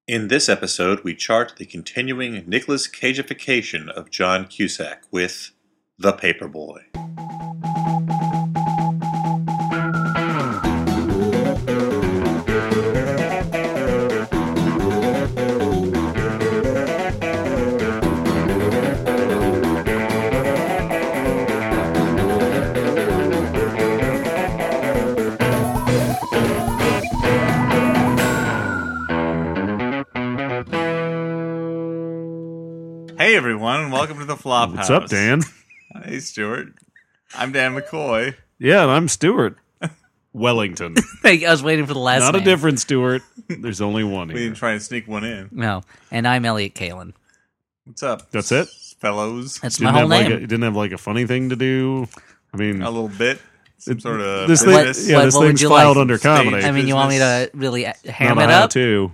In this episode, we chart the continuing Nicolas Cageification of John Cusack with The Paperboy. Hey everyone, and welcome to the Flophouse. What's up, Dan? Hey, Stuart. I'm Dan McCoy. Yeah, and I'm Stuart Wellington. I was waiting for the last Not name. a different Stuart. There's only one We here. didn't try and sneak one in. No, and I'm Elliot Kalin. What's up? That's it? Fellows. That's my whole name. Didn't have like a funny thing to do. I mean, A little bit. Some sort of this business. thing, yeah, this What would thing's you filed like? under comedy. I mean, you want me business. to really ham Not it a how up? to.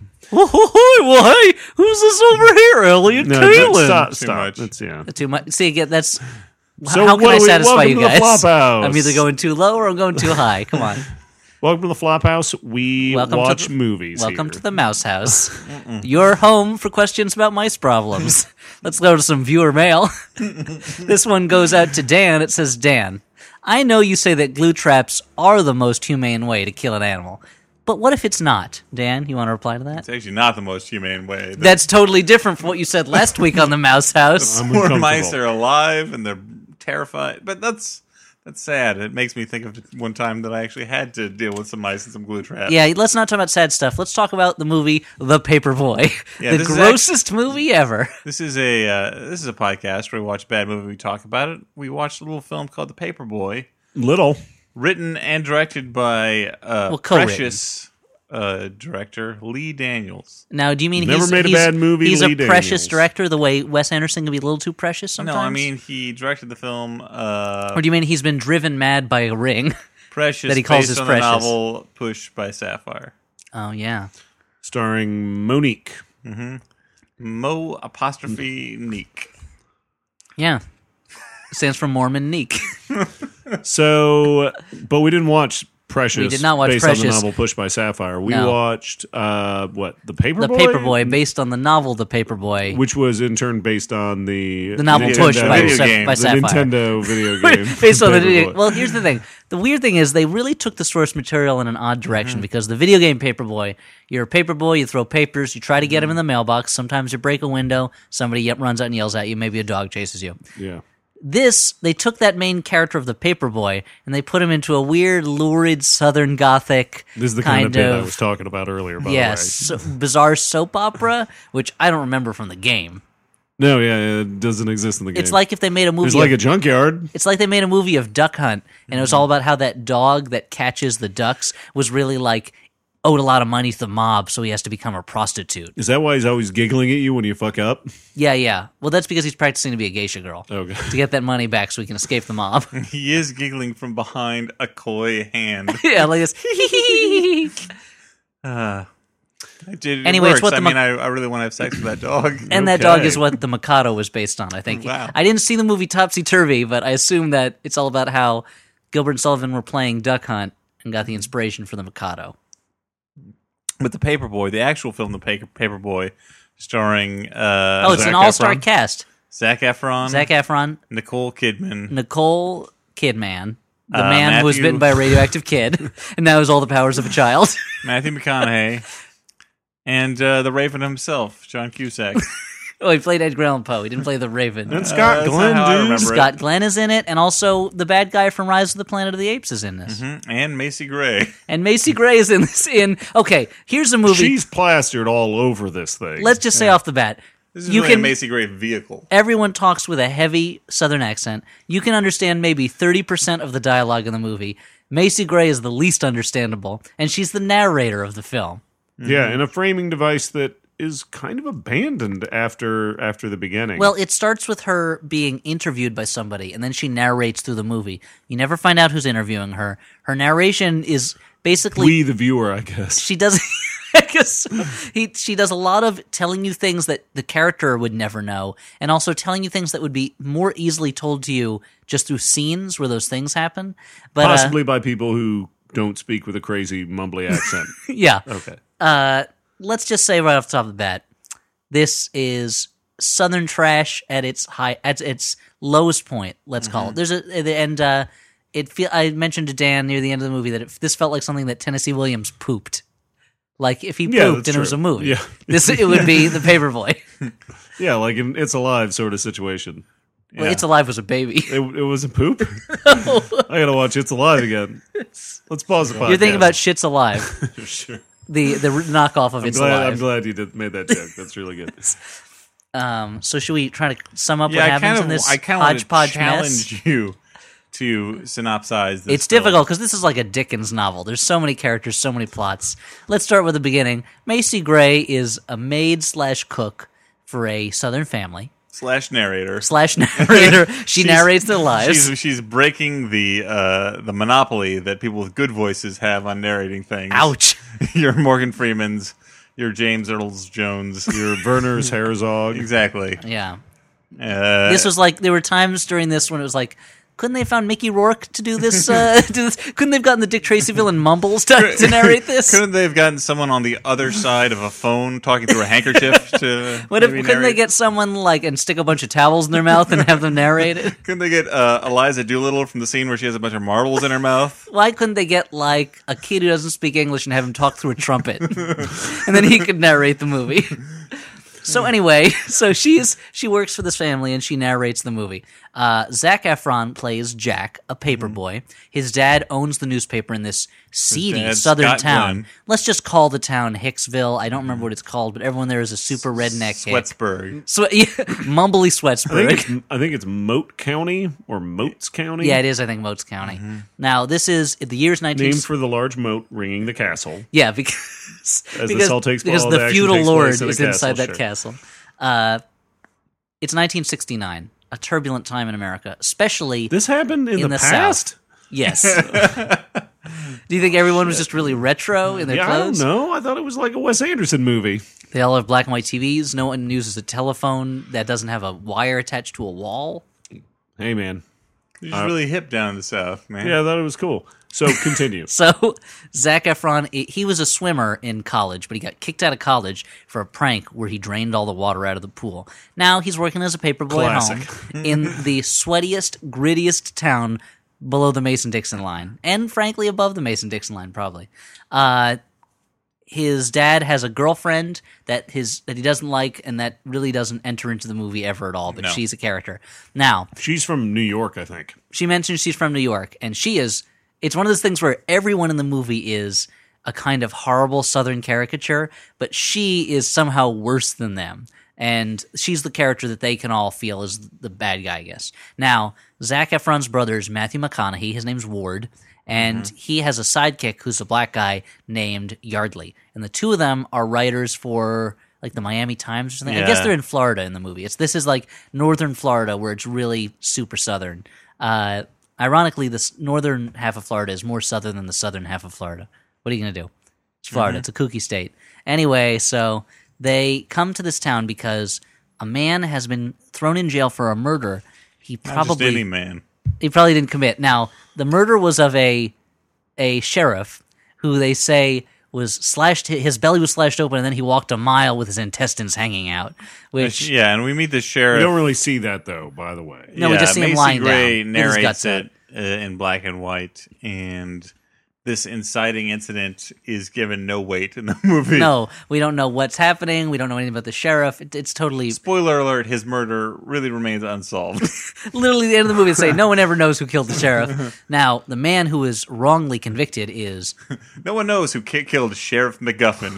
Well, hey, who's this over here, Elliot No, Kalin? stop. much. That's, yeah. Too much. See, again, that's So how can what I do we- satisfy welcome you to the guys? Flophouse. I'm either going too low or I'm going too high. Come on. Welcome to the Flophouse. We Welcome to watch the- movies Welcome here. to the Mouse House. Your home for questions about mice problems. Let's go to some viewer mail. This one goes out to Dan. It says, Dan, I know you say that glue traps are the most humane way to kill an animal, but what if it's not? Dan, you want to reply to that? It's actually not the most humane way. That's totally different from what you said last week on the Mouse House. I'm Poor uncomfortable. mice are alive and they're terrified. But that's sad. It makes me think of one time that I actually had to deal with some mice and some glue traps. Yeah, let's not talk about sad stuff. Let's talk about the movie The Paperboy, Yeah, the this is grossest movie ever. This is a podcast where we watch a bad movie, we talk about it. We watched a little film called The Paperboy, Little. written and directed by co-written. precious director Lee Daniels. Now, do you mean Never he's, made a he's, bad movie, He's Lee a precious Daniels. director, the way Wes Anderson can be a little too precious sometimes? No, I mean he directed the film Or do you mean he's been driven mad by a ring? Precious, that he calls based his on Precious. the novel Push by Sapphire. Oh, yeah. Starring Monique. Mo apostrophe Neek. Yeah. Stands for Mormon Neek. So, but we didn't watch Precious. We did not watch based on the Precious. novel Pushed by Sapphire. We No. watched what the Paperboy, The Paperboy, based on the novel The Paperboy. which was in turn based on the novel Nintendo- Push by, video game. by the Sapphire. Nintendo video game. Based on the video. Paperboy. Well, here's the thing. The weird thing is they really took the source material in an odd direction because the video game Paperboy, you're a paperboy, you throw papers, you try to get them in the mailbox. Sometimes you break a window, somebody runs out and yells at you, maybe a dog chases you. yeah. This, they took that main character of the Paperboy and they put him into a weird, lurid, Southern Gothic This is the kind of bit I was talking about earlier. By yes, the way. bizarre soap opera, which I don't remember from the game. No, yeah, it doesn't exist in the game. It's like if they made a movie. there's like of, a junkyard. it's like they made a movie of Duck Hunt, and it was all about how that dog that catches the ducks was really like owed a lot of money to the mob, so he has to become a prostitute. Is that why he's always giggling at you when you fuck up? Yeah. Well, that's because he's practicing to be a geisha girl Okay. to get that money back, so he can escape the mob. He is giggling from behind a coy hand. Yeah, like this. Anyway, It it's works. what I the mean, I really want to have sex with that dog. And that dog Okay. is what the Mikado was based on, I think. Wow. I didn't see the movie Topsy Turvy, but I assume that it's all about how Gilbert and Sullivan were playing Duck Hunt and got the inspiration for the Mikado. But The Paperboy, the actual film, The Oh, Paperboy, starring it's Zac an all-star Efron, cast. Zac Efron, Zac Efron, Nicole Kidman, Nicole Kidman, the man who was Matthew- bitten by a radioactive kid, and now has all the powers of a child. Matthew McConaughey, and the Raven himself, John Cusack. Oh, he played Edgar Allan Poe. He didn't play the Raven. And Scott that's Glenn, not how I dude. remember it. Scott Glenn is in it, and also the bad guy from Rise of the Planet of the Apes is in this. And Macy Gray. And Macy Gray is in this. Okay, here's a movie. She's plastered all over this thing. Let's just say off the bat. This is You really a can- Macy Gray vehicle. Everyone talks with a heavy Southern accent. You can understand maybe 30% of the dialogue in the movie. Macy Gray is the least understandable, and she's the narrator of the film. Yeah, and a framing device that is kind of abandoned after the beginning. Well, it starts with her being interviewed by somebody, and then she narrates through the movie. You never find out who's interviewing her. Her narration is basically... we, the viewer, I guess. She does... I guess she does a lot of telling you things that the character would never know, and also telling you things that would be more easily told to you just through scenes where those things happen. But Possibly by people who don't speak with a crazy mumbly accent. yeah. Okay. let's just say right off the top of the bat, this is Southern trash at its lowest point. Let's call it. There's I mentioned to Dan near the end of the movie that this felt like something that Tennessee Williams pooped. Like if he pooped and it was a movie, it would be The Paperboy. Yeah, like in It's Alive sort of situation. Well, It's Alive was a baby. It wasn't poop. I gotta watch It's Alive again. Let's pause the podcast. You're thinking about Shit's Alive. Sure. The knockoff of It's Alive. I'm glad you made that joke. That's really good. So should we try to sum up what I happens in this hodgepodge mess? challenge you to synopsize this. It's difficult because this is like a Dickens novel. There's so many characters, so many plots. Let's start with the beginning. Macy Gray is a maid/cook for a Southern family. / narrator. She narrates their lives. She's breaking the monopoly that people with good voices have on narrating things. Ouch. Your Morgan Freemans, your James Earl Jones, Your Werner's Herzog. exactly. Yeah. This was like, there were times during this when it was like, couldn't they have found Mickey Rourke to do this? Couldn't they have gotten the Dick Tracy villain Mumbles to narrate this? Couldn't they have gotten someone on the other side of a phone talking through a handkerchief to Couldn't they get someone and stick a bunch of towels in their mouth and have them narrate it? Couldn't they get Eliza Doolittle from the scene where she has a bunch of marbles in her mouth? Why couldn't they get a kid who doesn't speak English and have him talk through a trumpet? And then he could narrate the movie. So anyway, she works for this family and she narrates the movie. Zac Efron plays Jack, a paperboy. His dad owns the newspaper in this seedy southern Scott town. Glenn. Let's just call the town Hicksville. I don't remember what it's called, but everyone there is a super redneck hick. Sweatsburg. Mumbly Sweatsburg. I think it's Moat County or Moats County. Yeah, it is, I think, Moats County. Now, this is the year's 19... Named for the large moat ringing the castle. Yeah, because the Celtics the action feudal takes lord place at a is inside castle, that sure. castle. It's 1969, a turbulent time in America, especially This happened in the past? South. Yes. Do you think everyone was just really retro in their clothes? I don't know. I thought it was like a Wes Anderson movie. They all have black and white TVs. No one uses a telephone that doesn't have a wire attached to a wall. Hey, man. You're just really hip down in the South, man. Yeah, I thought it was cool. So continue. So Zac Efron, he was a swimmer in college, but he got kicked out of college for a prank where he drained all the water out of the pool. Now he's working as a paperboy at home in the sweatiest, grittiest town below the Mason-Dixon line, and frankly above the Mason-Dixon line, probably. His dad has a girlfriend that he doesn't like, and that really doesn't enter into the movie ever at all. But she's a character. Now She's from New York, I think. she mentions she's from New York, and she is. It's one of those things where everyone in the movie is a kind of horrible Southern caricature, but she is somehow worse than them. And she's the character that they can all feel is the bad guy, I guess. Now, Zac Efron's brother is Matthew McConaughey. His name's Ward. And he has a sidekick who's a black guy named Yardley. And the two of them are writers for the Miami Times or something. I guess they're in Florida in the movie. This is like northern Florida where it's really super southern. Ironically, the northern half of Florida is more southern than the southern half of Florida. What are you going to do? It's Florida. It's a kooky state. Anyway, so they come to this town because a man has been thrown in jail for a murder. Not just any man. He probably didn't commit. Now, the murder was of a sheriff who they say was slashed. His belly was slashed open, and then he walked a mile with his intestines hanging out. Which and we meet the sheriff. We don't really see that, though, by the way. No, we just see him Macy lying Gray down. With his narrates guts out. it in black and white, and this inciting incident is given no weight in the movie. No, we don't know what's happening. We don't know anything about the sheriff. It's totally... Spoiler alert, his murder really remains unsolved. Literally the end of the movie they say, no one ever knows who killed the sheriff. Now, the man who is wrongly convicted is... No one knows who killed Sheriff McGuffin.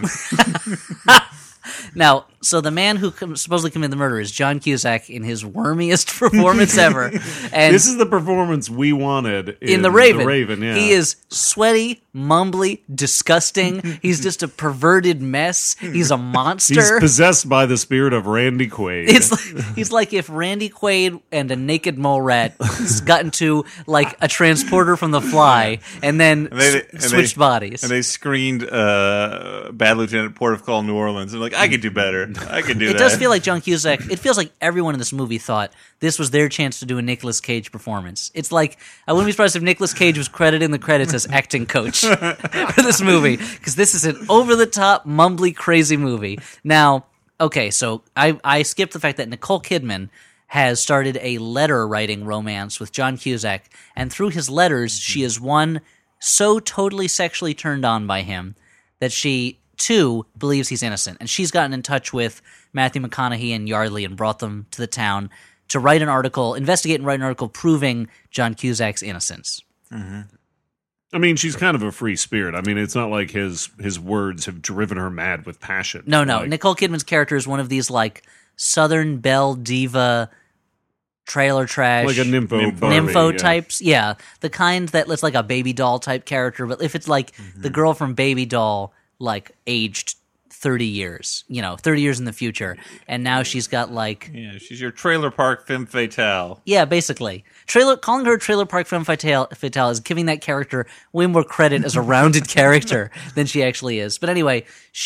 Now, so the man who supposedly committed the murder is John Cusack in his wormiest performance ever. And This is the performance we wanted in The Raven. The Raven, yeah. He is sweaty, mumbly, disgusting. He's just a perverted mess. He's a monster. He's possessed by the spirit of Randy Quaid. He's like if Randy Quaid and a naked mole rat got into a transporter from The Fly and then switched bodies. And they screened Bad Lieutenant Port of Call New Orleans. And I could do better. I can do that. It does feel like John Cusack. It feels like everyone in this movie thought this was their chance to do a Nicolas Cage performance. It's like I wouldn't be surprised if Nicolas Cage was credited in the credits as acting coach for this movie, because this is an over-the-top, mumbly, crazy movie. Now, okay, so I skipped the fact that Nicole Kidman has started a letter-writing romance with John Cusack, and through his letters, she is so totally sexually turned on by him that she, too, believes he's innocent. And she's gotten in touch with Matthew McConaughey and Yardley and brought them to the town to investigate and write an article proving John Cusack's innocence. Mm-hmm. I mean, she's kind of a free spirit. I mean, it's not like his words have driven her mad with passion. No. Like, Nicole Kidman's character is one of these, like, Southern Belle diva trailer trash, like a nympho Barbie, types. Yeah, the kind that looks like a Baby Doll type character. But if it's like the girl from Baby Doll, like aged 30 years, 30 years in the future, and now she's got like she's your trailer park femme fatale. Yeah, basically, calling her trailer park femme fatale is giving that character way more credit as a rounded character than she actually is. But anyway,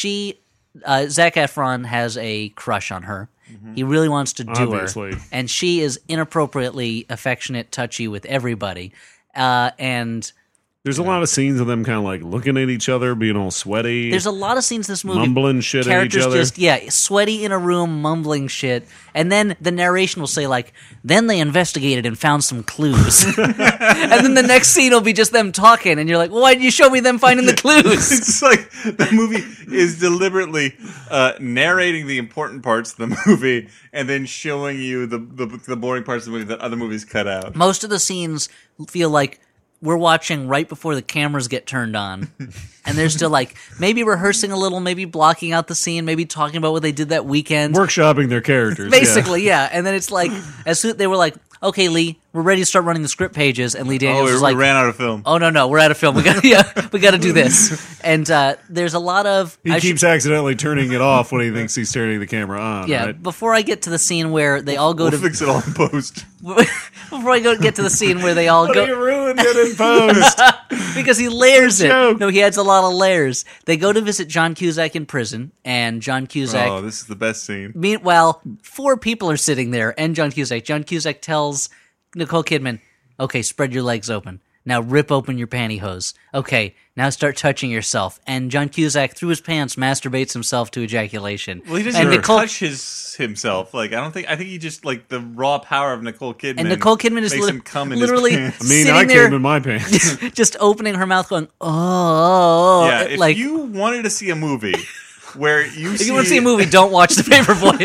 Zac Efron has a crush on her. He really wants to do Obviously. her, and she is inappropriately affectionate, touchy with everybody. And there's a lot of scenes of them kind of like looking at each other, being all sweaty. there's a lot of scenes in this movie, mumbling shit at each characters other. just sweaty in a room, mumbling shit, and then the narration will say like, "Then they investigated and found some clues," and then the next scene will be just them talking, and you're like, well, "Why didn't you show me them finding the clues?" It's like the movie is deliberately narrating the important parts of the movie and then showing you the boring parts of the movie that other movies cut out. Most of the scenes feel like we're watching right before the cameras get turned on, and they're still like maybe rehearsing a little, maybe blocking out the scene, maybe talking about what they did that weekend. Workshopping their characters. Basically, yeah. And then it's like, as soon they were like, "Okay, Lee, we're ready to start running the script pages," and Lee Daniels was like, we ran out of film. "Oh no, we're out of film. We got to do this." And there's a lot of He keeps accidentally turning it off when he thinks he's turning the camera on. yeah. Right? Before I get to the scene where they all go We'll fix it all in post. before I get to the scene where they all But go. he ruined it in post. Because he layers it. Joke. No, he adds a lot of layers. They go to visit John Cusack in prison, and John Cusack. Oh, this is the best scene. Meanwhile, 4 people are sitting there, and John Cusack. John Cusack tells Nicole Kidman, "Okay, spread your legs open. Now rip open your pantyhose. Okay, now start touching yourself." And John Cusack, through his pants, masturbates himself to ejaculation. Well, he doesn't even touch himself. Like I think he just like the raw power of Nicole Kidman. And Nicole Kidman is makes him come in literally his pants. I mean, sitting I there, came in my pants. just opening her mouth, going, "Oh, Yeah, if like you wanted to see a movie where you if you want to see a movie, don't watch The Paperboy."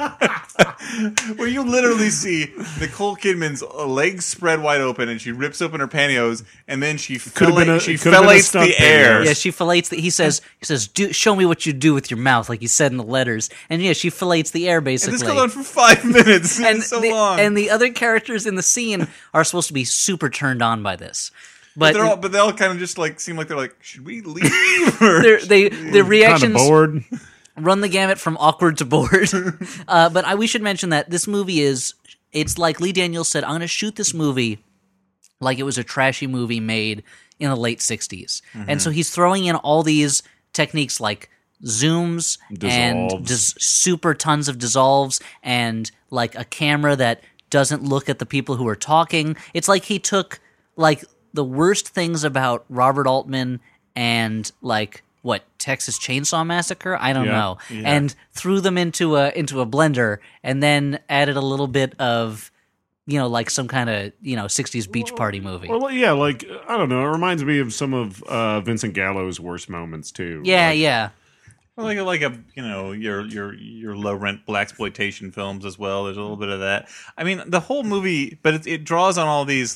where you literally see Nicole Kidman's legs spread wide open and she rips open her pantyhose and then she fillets the air. Yeah, she fillets He says, show me what you do with your mouth, like you said in the letters. And yeah, she fillets the air, basically. And this goes on for 5 minutes. And it's so long. And the other characters in the scene are supposed to be super turned on by this. But they all kind of just like seem like they're like, should we leave? Or their reactions Kind of bored. run the gamut from awkward to bored. But we should mention that this movie it's like Lee Daniels said, I'm going to shoot this movie like it was a trashy movie made in the late 60s. Mm-hmm. And so he's throwing in all these techniques like zooms and super tons of dissolves and like a camera that doesn't look at the people who are talking. It's like he took like the worst things about Robert Altman and like Texas Chainsaw Massacre? I don't know. Yeah. And threw them into a blender and then added a little bit of like some kind of 60s beach party movie. Well, yeah, like I don't know. It reminds me of some of Vincent Gallo's worst moments too. Yeah, yeah. Like your low rent blaxploitation films as well. There's a little bit of that. I mean, the whole movie, but it draws on all these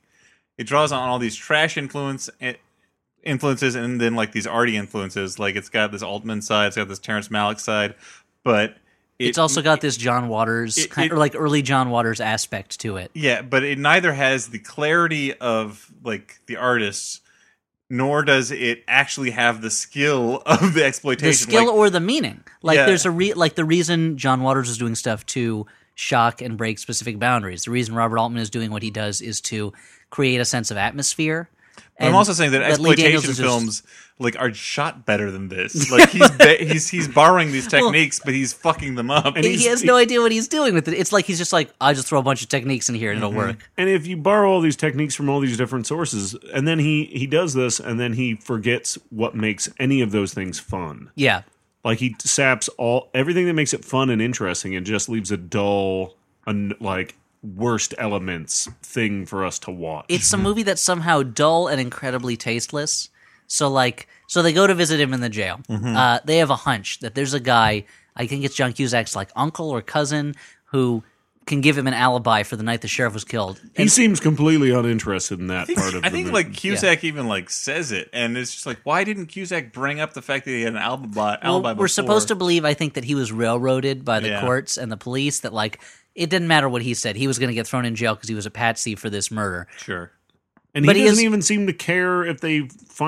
trash influences and then like these arty influences. Like it's got this Altman side, it's got this Terrence Malick side, but it's also got this John Waters or like early John Waters aspect to it. Yeah, but it neither has the clarity of like the artists, nor does it actually have the skill of the exploitation. The skill or the meaning. Like there's the reason John Waters is doing stuff to shock and break specific boundaries. The reason Robert Altman is doing what he does is to create a sense of atmosphere. I'm also saying that Lee Daniels exploitation is films like are shot better than this. Like he's borrowing these techniques, but he's fucking them up. And he has no idea what he's doing with it. It's like he's just like, I'll just throw a bunch of techniques in here and it'll work. And if you borrow all these techniques from all these different sources, and then he does this, and then he forgets what makes any of those things fun. Yeah. Like he saps everything that makes it fun and interesting, and just leaves a dull, like worst elements thing for us to watch. It's a movie that's somehow dull and incredibly tasteless. So they go to visit him in the jail. They have a hunch that there's a guy, I think it's John Cusack's like uncle or cousin, who can give him an alibi for the night the sheriff was killed. He seems completely uninterested in that part of it. I think like Cusack even like says it, and it's just like, why didn't Cusack bring up the fact that he had an alibi before? We're supposed to believe, I think, that he was railroaded by the courts and the police, that like it didn't matter what he said. He was going to get thrown in jail because he was a patsy for this murder. Sure. And he doesn't even seem to care if they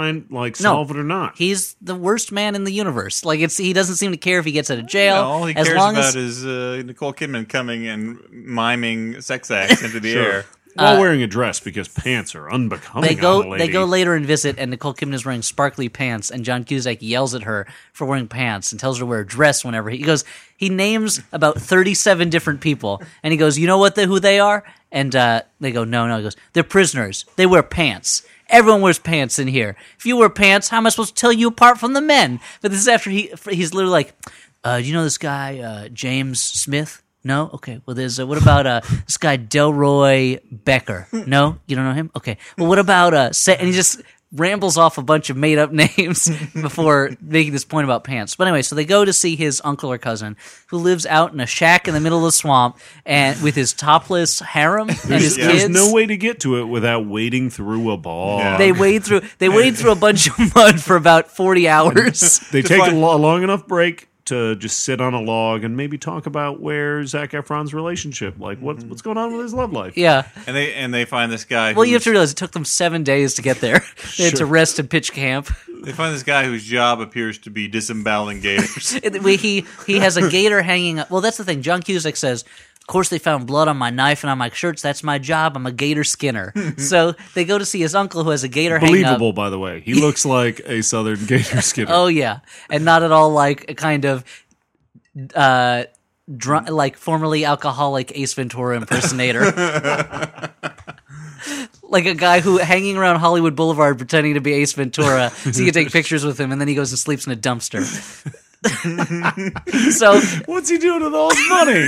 solve it or not. He's the worst man in the universe. Like he doesn't seem to care if he gets out of jail. No, all he cares about is Nicole Kidman coming and miming sex acts into the air. While wearing a dress, because pants are unbecoming. They go later and visit, and Nicole Kidman is wearing sparkly pants, and John Cusack yells at her for wearing pants and tells her to wear a dress whenever he names about 37 different people, and he goes, you know who they are? And they go, no. He goes, they're prisoners. They wear pants. Everyone wears pants in here. If you wear pants, how am I supposed to tell you apart from the men? But this is after he's literally like, do you know this guy, James Smith? No? Okay. Well, there's, what about this guy, Delroy Becker? No? You don't know him? Okay. Well, what about, and he just rambles off a bunch of made-up names before making this point about pants. But anyway, so they go to see his uncle or cousin, who lives out in a shack in the middle of the swamp and with his topless harem and his kids. There's no way to get to it without wading through a bog. Yeah. They wade through a bunch of mud for about 40 hours. They take a long enough break to just sit on a log and maybe talk about where Zac Efron's relationship, like what's going on with his love life. Yeah, and they find this guy. Well, you have to realize it took them 7 days to get there. They had to rest and pitch camp. They find this guy whose job appears to be disemboweling gators. He has a gator hanging up. Well, that's the thing. John Cusack says, of course they found blood on my knife and on my shirts. That's my job. I'm a gator skinner. So they go to see his uncle who has a gator hanging up. Believable, by the way. He looks like a southern gator skinner. Oh, yeah. And not at all like a kind of like formerly alcoholic Ace Ventura impersonator. Like a guy who hanging around Hollywood Boulevard pretending to be Ace Ventura so you can take pictures with him, and then he goes and sleeps in a dumpster. So what's he doing with all his money?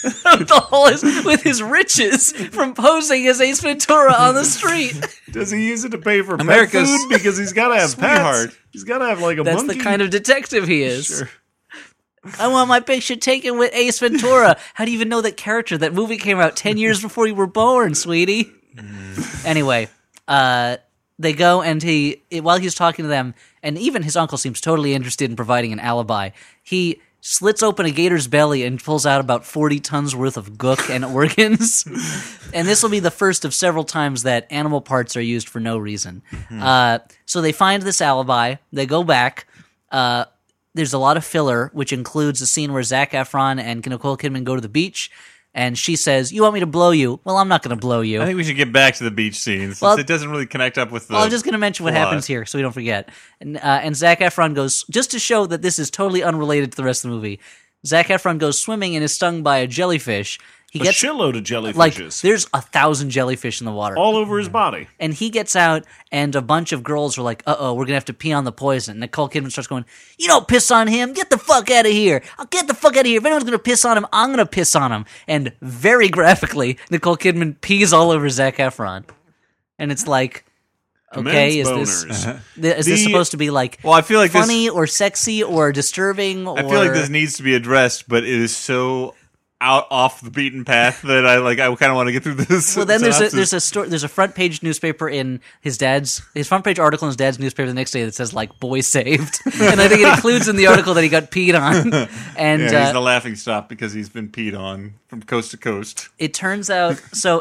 With his riches from posing as Ace Ventura on the street. Does he use it to pay for pet food? Because he's got to have pets. He's got to have like a That's monkey. The kind of detective he is. Sure. I want my picture taken with Ace Ventura. How do you even know that character? That movie came out 10 years before you were born, sweetie. Anyway, they go and while he's talking to them, and even his uncle seems totally interested in providing an alibi, he slits open a gator's belly and pulls out about 40 tons worth of gook and organs. And this will be the first of several times that animal parts are used for no reason. So they find this alibi. They go back. There's a lot of filler, which includes a scene where Zac Efron and Nicole Kidman go to the beach. And she says, you want me to blow you? Well, I'm not going to blow you. I think we should get back to the beach scene, since it doesn't really connect up with the I'm just going to mention what happens here so we don't forget. And Zac Efron goes, just to show that this is totally unrelated to the rest of the movie, Zac Efron goes swimming and is stung by a jellyfish. He gets a shitload of jellyfishes. Like, there's 1,000 jellyfish in the water. All over his body. And he gets out, and a bunch of girls are like, uh-oh, we're going to have to pee on the poison. And Nicole Kidman starts going, you don't piss on him. Get the fuck out of here. I'll get the fuck out of here. If anyone's going to piss on him, I'm going to piss on him. And very graphically, Nicole Kidman pees all over Zac Efron. And it's like, okay, is this supposed to be like, I feel like funny or sexy or disturbing? I feel like this needs to be addressed, but it is so off the beaten path that I kind of want to get through this. Well, then there's a front page newspaper in his front page article in his dad's newspaper the next day that says like "boy saved," and I think it includes in the article that he got peed on. And he's the laughing stock because he's been peed on from coast to coast. It turns out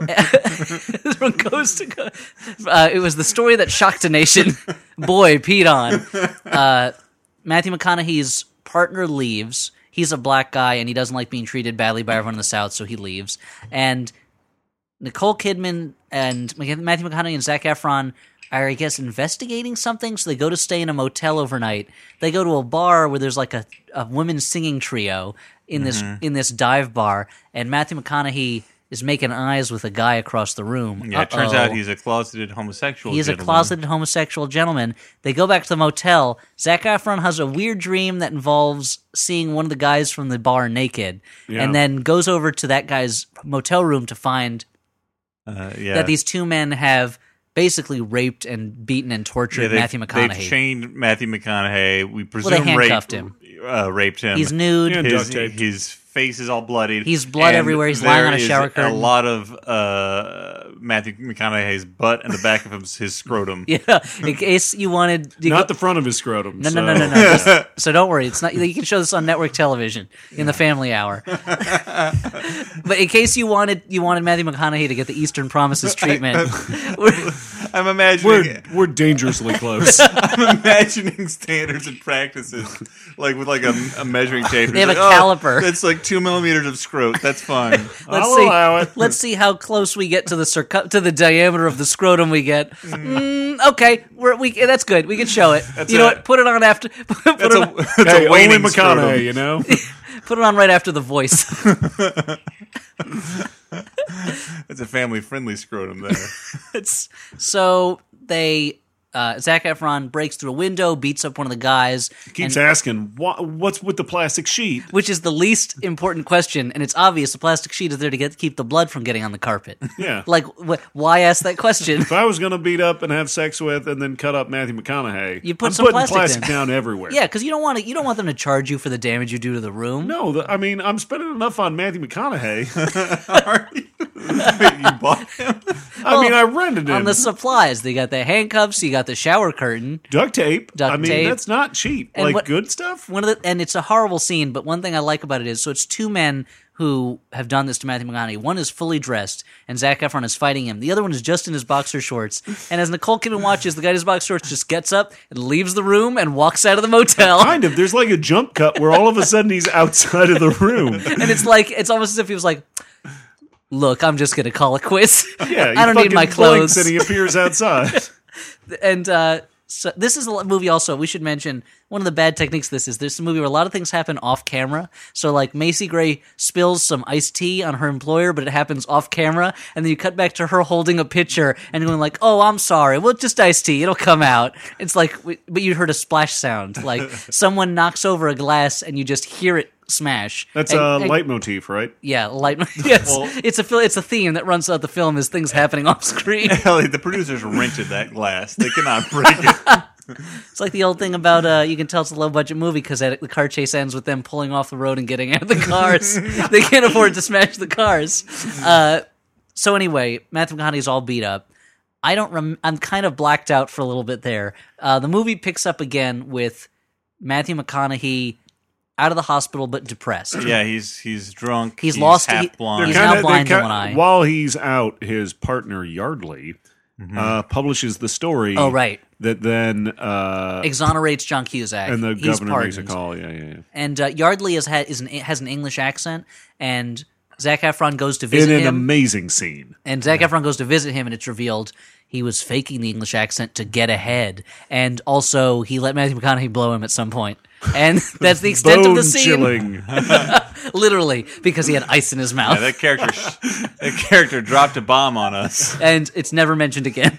from coast to coast. It was the story that shocked a nation. Boy peed on. Matthew McConaughey's partner leaves. He's a black guy, and he doesn't like being treated badly by everyone in the South, so he leaves. And Nicole Kidman and Matthew McConaughey and Zac Efron are, I guess, investigating something. So they go to stay in a motel overnight. They go to a bar where there's like a women's singing trio in this dive bar, and Matthew McConaughey is making eyes with a guy across the room. Yeah, it turns out he's a closeted homosexual. He's a closeted homosexual gentleman. They go back to the motel. Zac Efron has a weird dream that involves seeing one of the guys from the bar naked, and then goes over to that guy's motel room to find that these two men have basically raped and beaten and tortured Matthew McConaughey. They've chained Matthew McConaughey. We presume they handcuffed him. Raped him. He's nude. His face is all bloodied. He's blood everywhere. He's lying on a shower curtain. A lot of Matthew McConaughey's butt and the back of his scrotum. Yeah, in case you wanted... Not the front of his scrotum. No. So don't worry. It's not. You can show this on network television in the family hour. But in case you wanted Matthew McConaughey to get the Eastern Promises treatment... I'm imagining... We're dangerously close. I'm imagining standards and practices, like with like a measuring tape. They have a caliper. It's like 2 millimeters of scrot. That's fine. Allow it. Let's see how close we get to the diameter of the scrotum we get. Okay, that's good. We can show it. Know what? Put it on after. That's Hey, a only waning McConaughey, scrotum. you know? Put it on right after the voice. It's a family-friendly scrotum there. So they... Zac Efron breaks through a window, beats up one of the guys. Keeps asking, what's with the plastic sheet? Which is the least important question, and it's obvious the plastic sheet is there to keep the blood from getting on the carpet. Yeah. Like, why ask that question? If I was going to beat up and have sex with and then cut up Matthew McConaughey, You put I'm some putting plastic down everywhere. Yeah, because you don't want them to charge you for the damage you do to the room. No, I'm spending enough on Matthew McConaughey. You bought him? I rented him. On the supplies, they got the handcuffs, you got the shower curtain, duct tape. tape. That's not cheap. And good stuff. And it's a horrible scene, but one thing I like about it is, so it's two men who have done this to Matthew McConaughey. One is fully dressed, and Zac Efron is fighting him. The other one is just in his boxer shorts. And as Nicole Kidman watches, the guy in his boxer shorts just gets up and leaves the room and walks out of the motel. Kind of. There's like a jump cut where all of a sudden he's outside of the room. And it's almost as if he was like, look, I'm just going to call it quits. Yeah, I don't need my clothes. And he appears outside. And so this is a movie also, we should mention, one of the bad techniques of this is a movie where a lot of things happen off camera. So like Macy Gray spills some iced tea on her employer, but it happens off camera. And then you cut back to her holding a pitcher and going like, oh, I'm sorry. Well, just iced tea. It'll come out. It's like, but you heard a splash sound. Like someone knocks over a glass and you just hear it smash. That's a leitmotif, right? Yeah, yes. Well, it's a theme that runs throughout the film is things happening off screen. Ellie, the producers rented that glass. They cannot break it. It's like the old thing about you can tell it's a low budget movie because the car chase ends with them pulling off the road and getting out of the cars. They can't afford to smash the cars. So anyway, Matthew McConaughey's all beat up. I'm kind of blacked out for a little bit there. The movie picks up again with Matthew McConaughey out of the hospital but depressed. Yeah, he's drunk. He's lost. Half blind. He's now blind in one eye. While he's out, his partner Yardley publishes the story. Oh, right. That then exonerates John Cusack, and the He's governor makes a pardoned. call. Yeah. And Yardley has an English accent, and Zac Efron goes to visit In an him. amazing scene. And Zac Efron goes to visit him, and it's revealed he was faking the English accent to get ahead. And also, he let Matthew McConaughey blow him at some point. And that's the extent of the scene. Bone-chilling. Literally, because he had ice in his mouth. Yeah, that character dropped a bomb on us. And it's never mentioned again.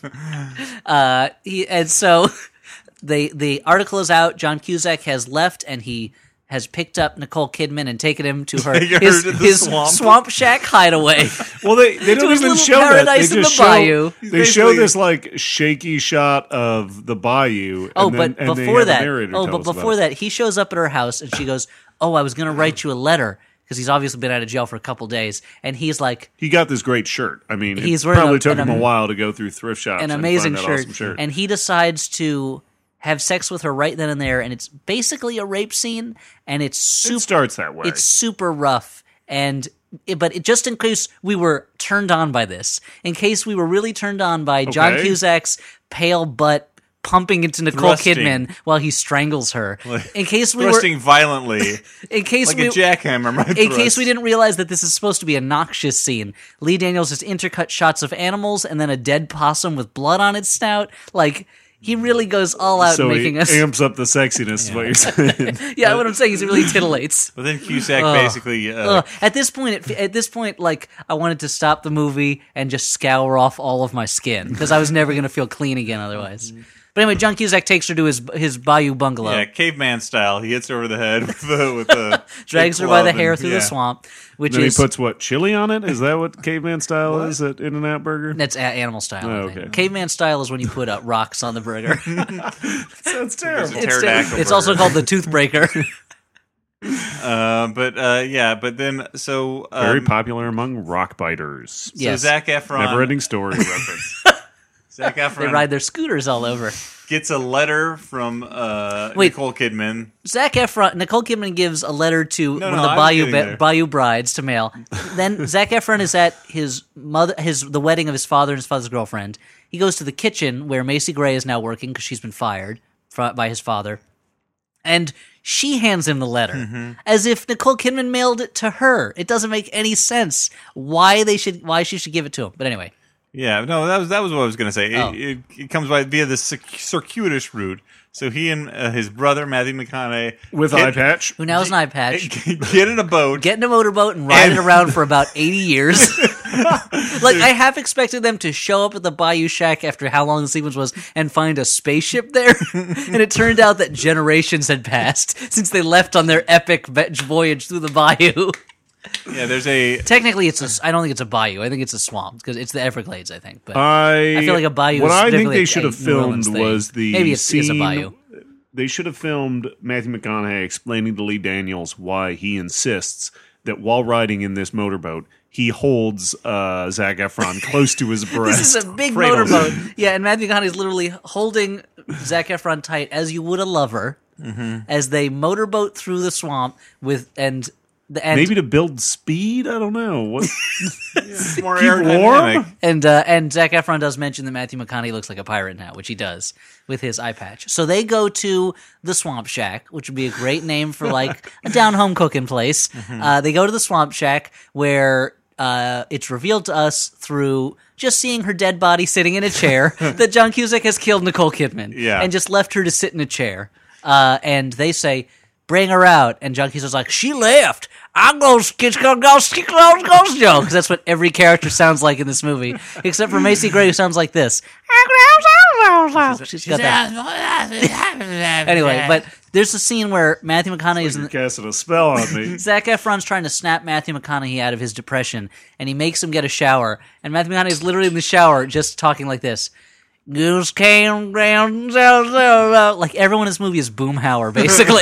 So the article is out. John Cusack has left, and he has picked up Nicole Kidman and taken him to his swamp shack hideaway. Well, they don't his even little show that. paradise They in just the bayou. They show this like shaky shot of the bayou. Oh, and but then, before that, before that, he shows up at her house and she goes, "Oh, I was going to write you a letter." Because he's obviously been out of jail for a couple days, and he's like, he got this great shirt. I mean, He's it wearing probably a- took an him a while to go through thrift shops an and amazing find that awesome shirt. and he decides to have sex with her right then and there, and it's basically a rape scene, and it's super. It starts that way. It's super rough, but just in case we were turned on by this, in case we were really turned on by John Okay. Cusack's pale butt, pumping into Nicole Thrusting. Kidman while he strangles her. In case we Thrusting violently. in case Like we a jackhammer. in case we didn't realize that this is supposed to be a noxious scene, Lee Daniels has intercut shots of animals and then a dead possum with blood on its snout. Like, he really goes all out So making he us. amps up the sexiness, is what you're saying. Yeah, what I'm saying is it really titillates. But then Cusack basically... At this point, like, I wanted to stop the movie and just scour off all of my skin because I was never going to feel clean again otherwise. But anyway, John Cusack takes her to his bayou bungalow. Yeah, caveman style. He hits her over the head with the Drags her by the hair through the swamp, which Then is he puts what, chili on it? Is that what caveman style is at In-N-Out Burger? that's animal style. I think. okay. Caveman style is when you put rocks on the burger. Sounds terrible. Pterodactyl Also burger. called the toothbreaker. But then so Very popular among rock biters. Yes. Zac Efron Never-ending story reference. Zac They Efron ride their scooters all over. gets a letter from Wait. Nicole Kidman. Nicole Kidman gives a letter to one of the I was getting there. Bayou brides to mail. Then Zac Efron is at the wedding of his father and his father's girlfriend. He goes to the kitchen where Macy Gray is now working because she's been fired by his father. And she hands him the letter as if Nicole Kidman mailed it to her. It doesn't make any sense why she should give it to him. But anyway. Yeah, no, that was what I was going to say. Oh. It comes by via the circuitous route. So he and his brother Matthew McConaughey With eye patch. Who now is an eye patch. get in a boat. Get in a motorboat and ride it around for about 80 years. Like, I half expected them to show up at the Bayou Shack after how long the sequence was and find a spaceship there. And it turned out that generations had passed since they left on their epic voyage through the bayou. Yeah, there's a Technically, I don't think it's a bayou. I think it's a swamp because it's the Everglades, I think. But I feel like a bayou What is I think definitely they a should have New Orleans filmed thing. was the Maybe it's scene. a bayou. They should have filmed Matthew McConaughey explaining to Lee Daniels why he insists that while riding in this motorboat, he holds Zac Efron close to his breast. This is a big Cradles motorboat. him. Yeah, and Matthew McConaughey's literally holding Zac Efron tight as you would a lover as they motorboat through the swamp and Maybe to build speed? I don't know. What? more Keep aerodynamic. warm? and Zac Efron does mention that Matthew McConaughey looks like a pirate now, which he does with his eye patch. So they go to the Swamp Shack, which would be a great name for like a down-home cooking place. They go to the Swamp Shack where it's revealed to us through just seeing her dead body sitting in a chair that John Cusack has killed Nicole Kidman and just left her to sit in a chair. And they say, bring her out. And John Cusack's like, she left. I'm going to go ghost joke. Because that's what every character sounds like in this movie. Except for Macy Gray, who sounds like this. She's got that. Anyway, but there's a scene where Matthew McConaughey is in You're casting a spell on me. Zac Efron's trying to snap Matthew McConaughey out of his depression, and he makes him get a shower. And Matthew McConaughey is literally in the shower just talking like this. Goose came down, like everyone in this movie is Boomhauer, basically.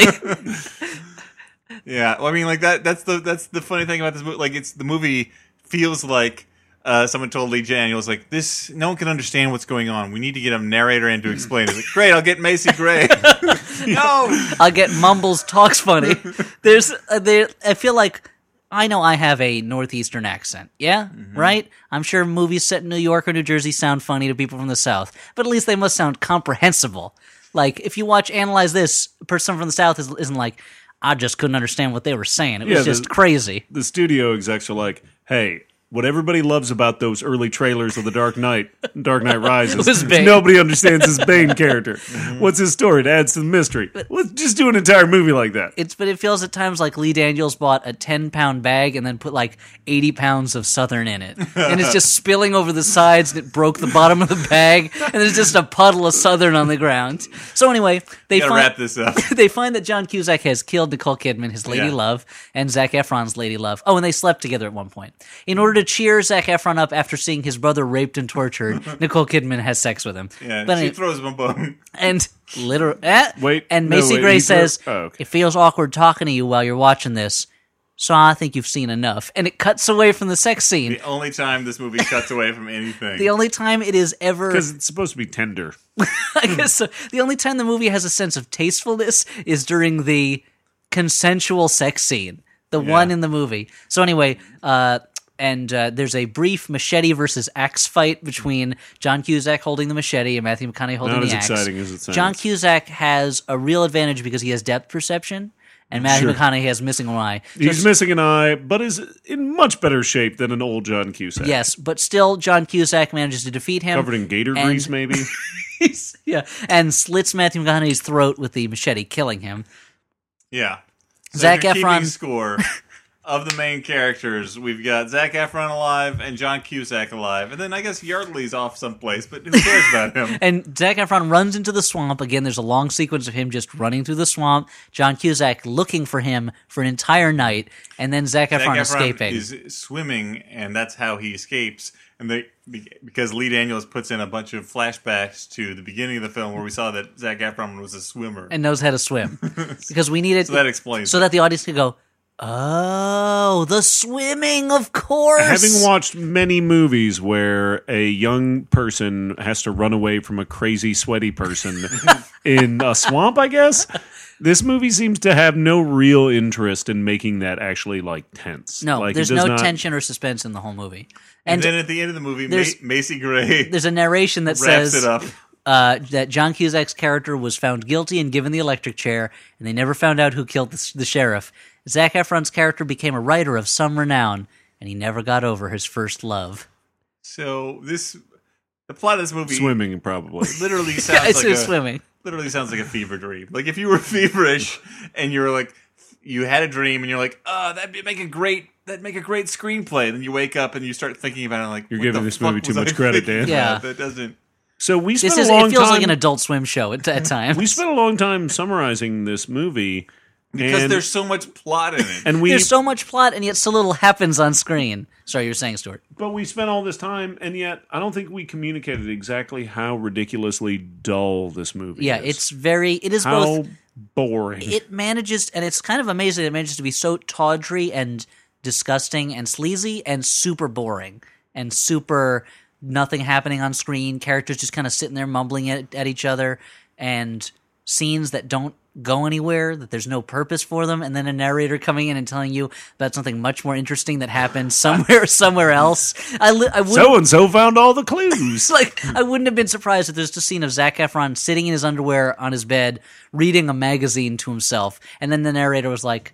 Yeah, well, I mean, like that's the funny thing about this movie. Like, the movie feels like someone told Lee Daniels, like, this, no one can understand what's going on. We need to get a narrator in to explain. It's like, great, I'll get Macy Gray. No, I'll get Mumbles talks funny. I feel like I know I have a northeastern accent. Yeah, right. I'm sure movies set in New York or New Jersey sound funny to people from the South, but at least they must sound comprehensible. Like if you watch Analyze This, a person from the South isn't like, I just couldn't understand what they were saying. It was just crazy. The studio execs are like, hey, what everybody loves about those early trailers of The Dark Knight Rises, Was Bane. nobody understands his Bane character. What's his story? It adds to the mystery. Let's just do an entire movie like that. But it feels at times like Lee Daniels bought a 10-pound bag and then put like 80 pounds of Southern in it. And it's just spilling over the sides and it broke the bottom of the bag. And there's just a puddle of Southern on the ground. So anyway, they gotta wrap this up. They find that John Cusack has killed Nicole Kidman, his lady love, and Zac Efron's lady love. Oh, and they slept together at one point. In order to cheer Zac Efron up after seeing his brother raped and tortured, Nicole Kidman has sex with him. Yeah, But she anyway, throws him a bone. and literally, Macy Gray says, it feels awkward talking to you while you're watching this, so I think you've seen enough. And it cuts away from the sex scene. The only time this movie cuts away from anything. The only time it is ever... Because it's supposed to be tender. I guess so. The only time the movie has a sense of tastefulness is during the consensual sex scene. The one in the movie. So anyway, there's a brief machete versus axe fight between John Cusack holding the machete and Matthew McConaughey holding Not the as axe. exciting as it sounds. John Cusack has a real advantage because he has depth perception, and Matthew Sure. McConaughey has missing an eye. So He's missing an eye, but is in much better shape than an old John Cusack. yes, but still, John Cusack manages to defeat him. Covered in gator And- grease, maybe? and slits Matthew McConaughey's throat with the machete, killing him. Yeah. So Zac if you're keeping Efron- score of the main characters. We've got Zac Efron alive and John Cusack alive, and then I guess Yardley's off someplace, but who cares about him? And Zac Efron runs into the swamp. Again, there's a long sequence of him just running through the swamp. John Cusack looking for him for an entire night, and then Zac Efron, Zac Efron escaping. is swimming, and that's how he escapes. And because Lee Daniels puts in a bunch of flashbacks to the beginning of the film where we saw that Zac Efron was a swimmer. And knows how to swim. Because we needed... So that explains So that the audience could go, oh, the swimming, of course! Having watched many movies where a young person has to run away from a crazy, sweaty person in a swamp, I guess, this movie seems to have no real interest in making that actually, like, tense. No, like, there's it does no not- tension or suspense in the whole movie. And then at the end of the movie, there's- Macy Gray There's a narration that wraps says it up. That John Cusack's character was found guilty and given the electric chair, and they never found out who killed the sheriff. Zac Efron's character became a writer of some renown, and he never got over his first love. So the plot of this movie Swimming, probably. literally sounds It's like just swimming. literally sounds like a fever dream. Like if you were feverish and you were like, you had a dream and you're like, oh, that'd make a great screenplay. And then you wake up and you start thinking about it like, You're what giving the this fuck movie too was I much credit, thinking Dan. Yeah. about? That doesn't. So we spent It a long feels time... like an Adult Swim show at times. We spent a long time summarizing this movie. Because and, there's so much plot in it. and we There's so much plot, and yet so little happens on screen. Sorry, you were saying, Stuart. But we spent all this time, and yet I don't think we communicated exactly how ridiculously dull this movie Yeah, is. it is how both... boring. It manages, and it's kind of amazing that it manages to be so tawdry and disgusting and sleazy and super boring and super nothing happening on screen, characters just kind of sitting there mumbling at each other, and scenes that don't go anywhere, that there's no purpose for them, and then a narrator coming in and telling you about something much more interesting that happened somewhere else. I wouldn't... So-and-so found all the clues. Like, I wouldn't have been surprised if there's just a scene of Zac Efron sitting in his underwear on his bed, reading a magazine to himself, and then the narrator was like,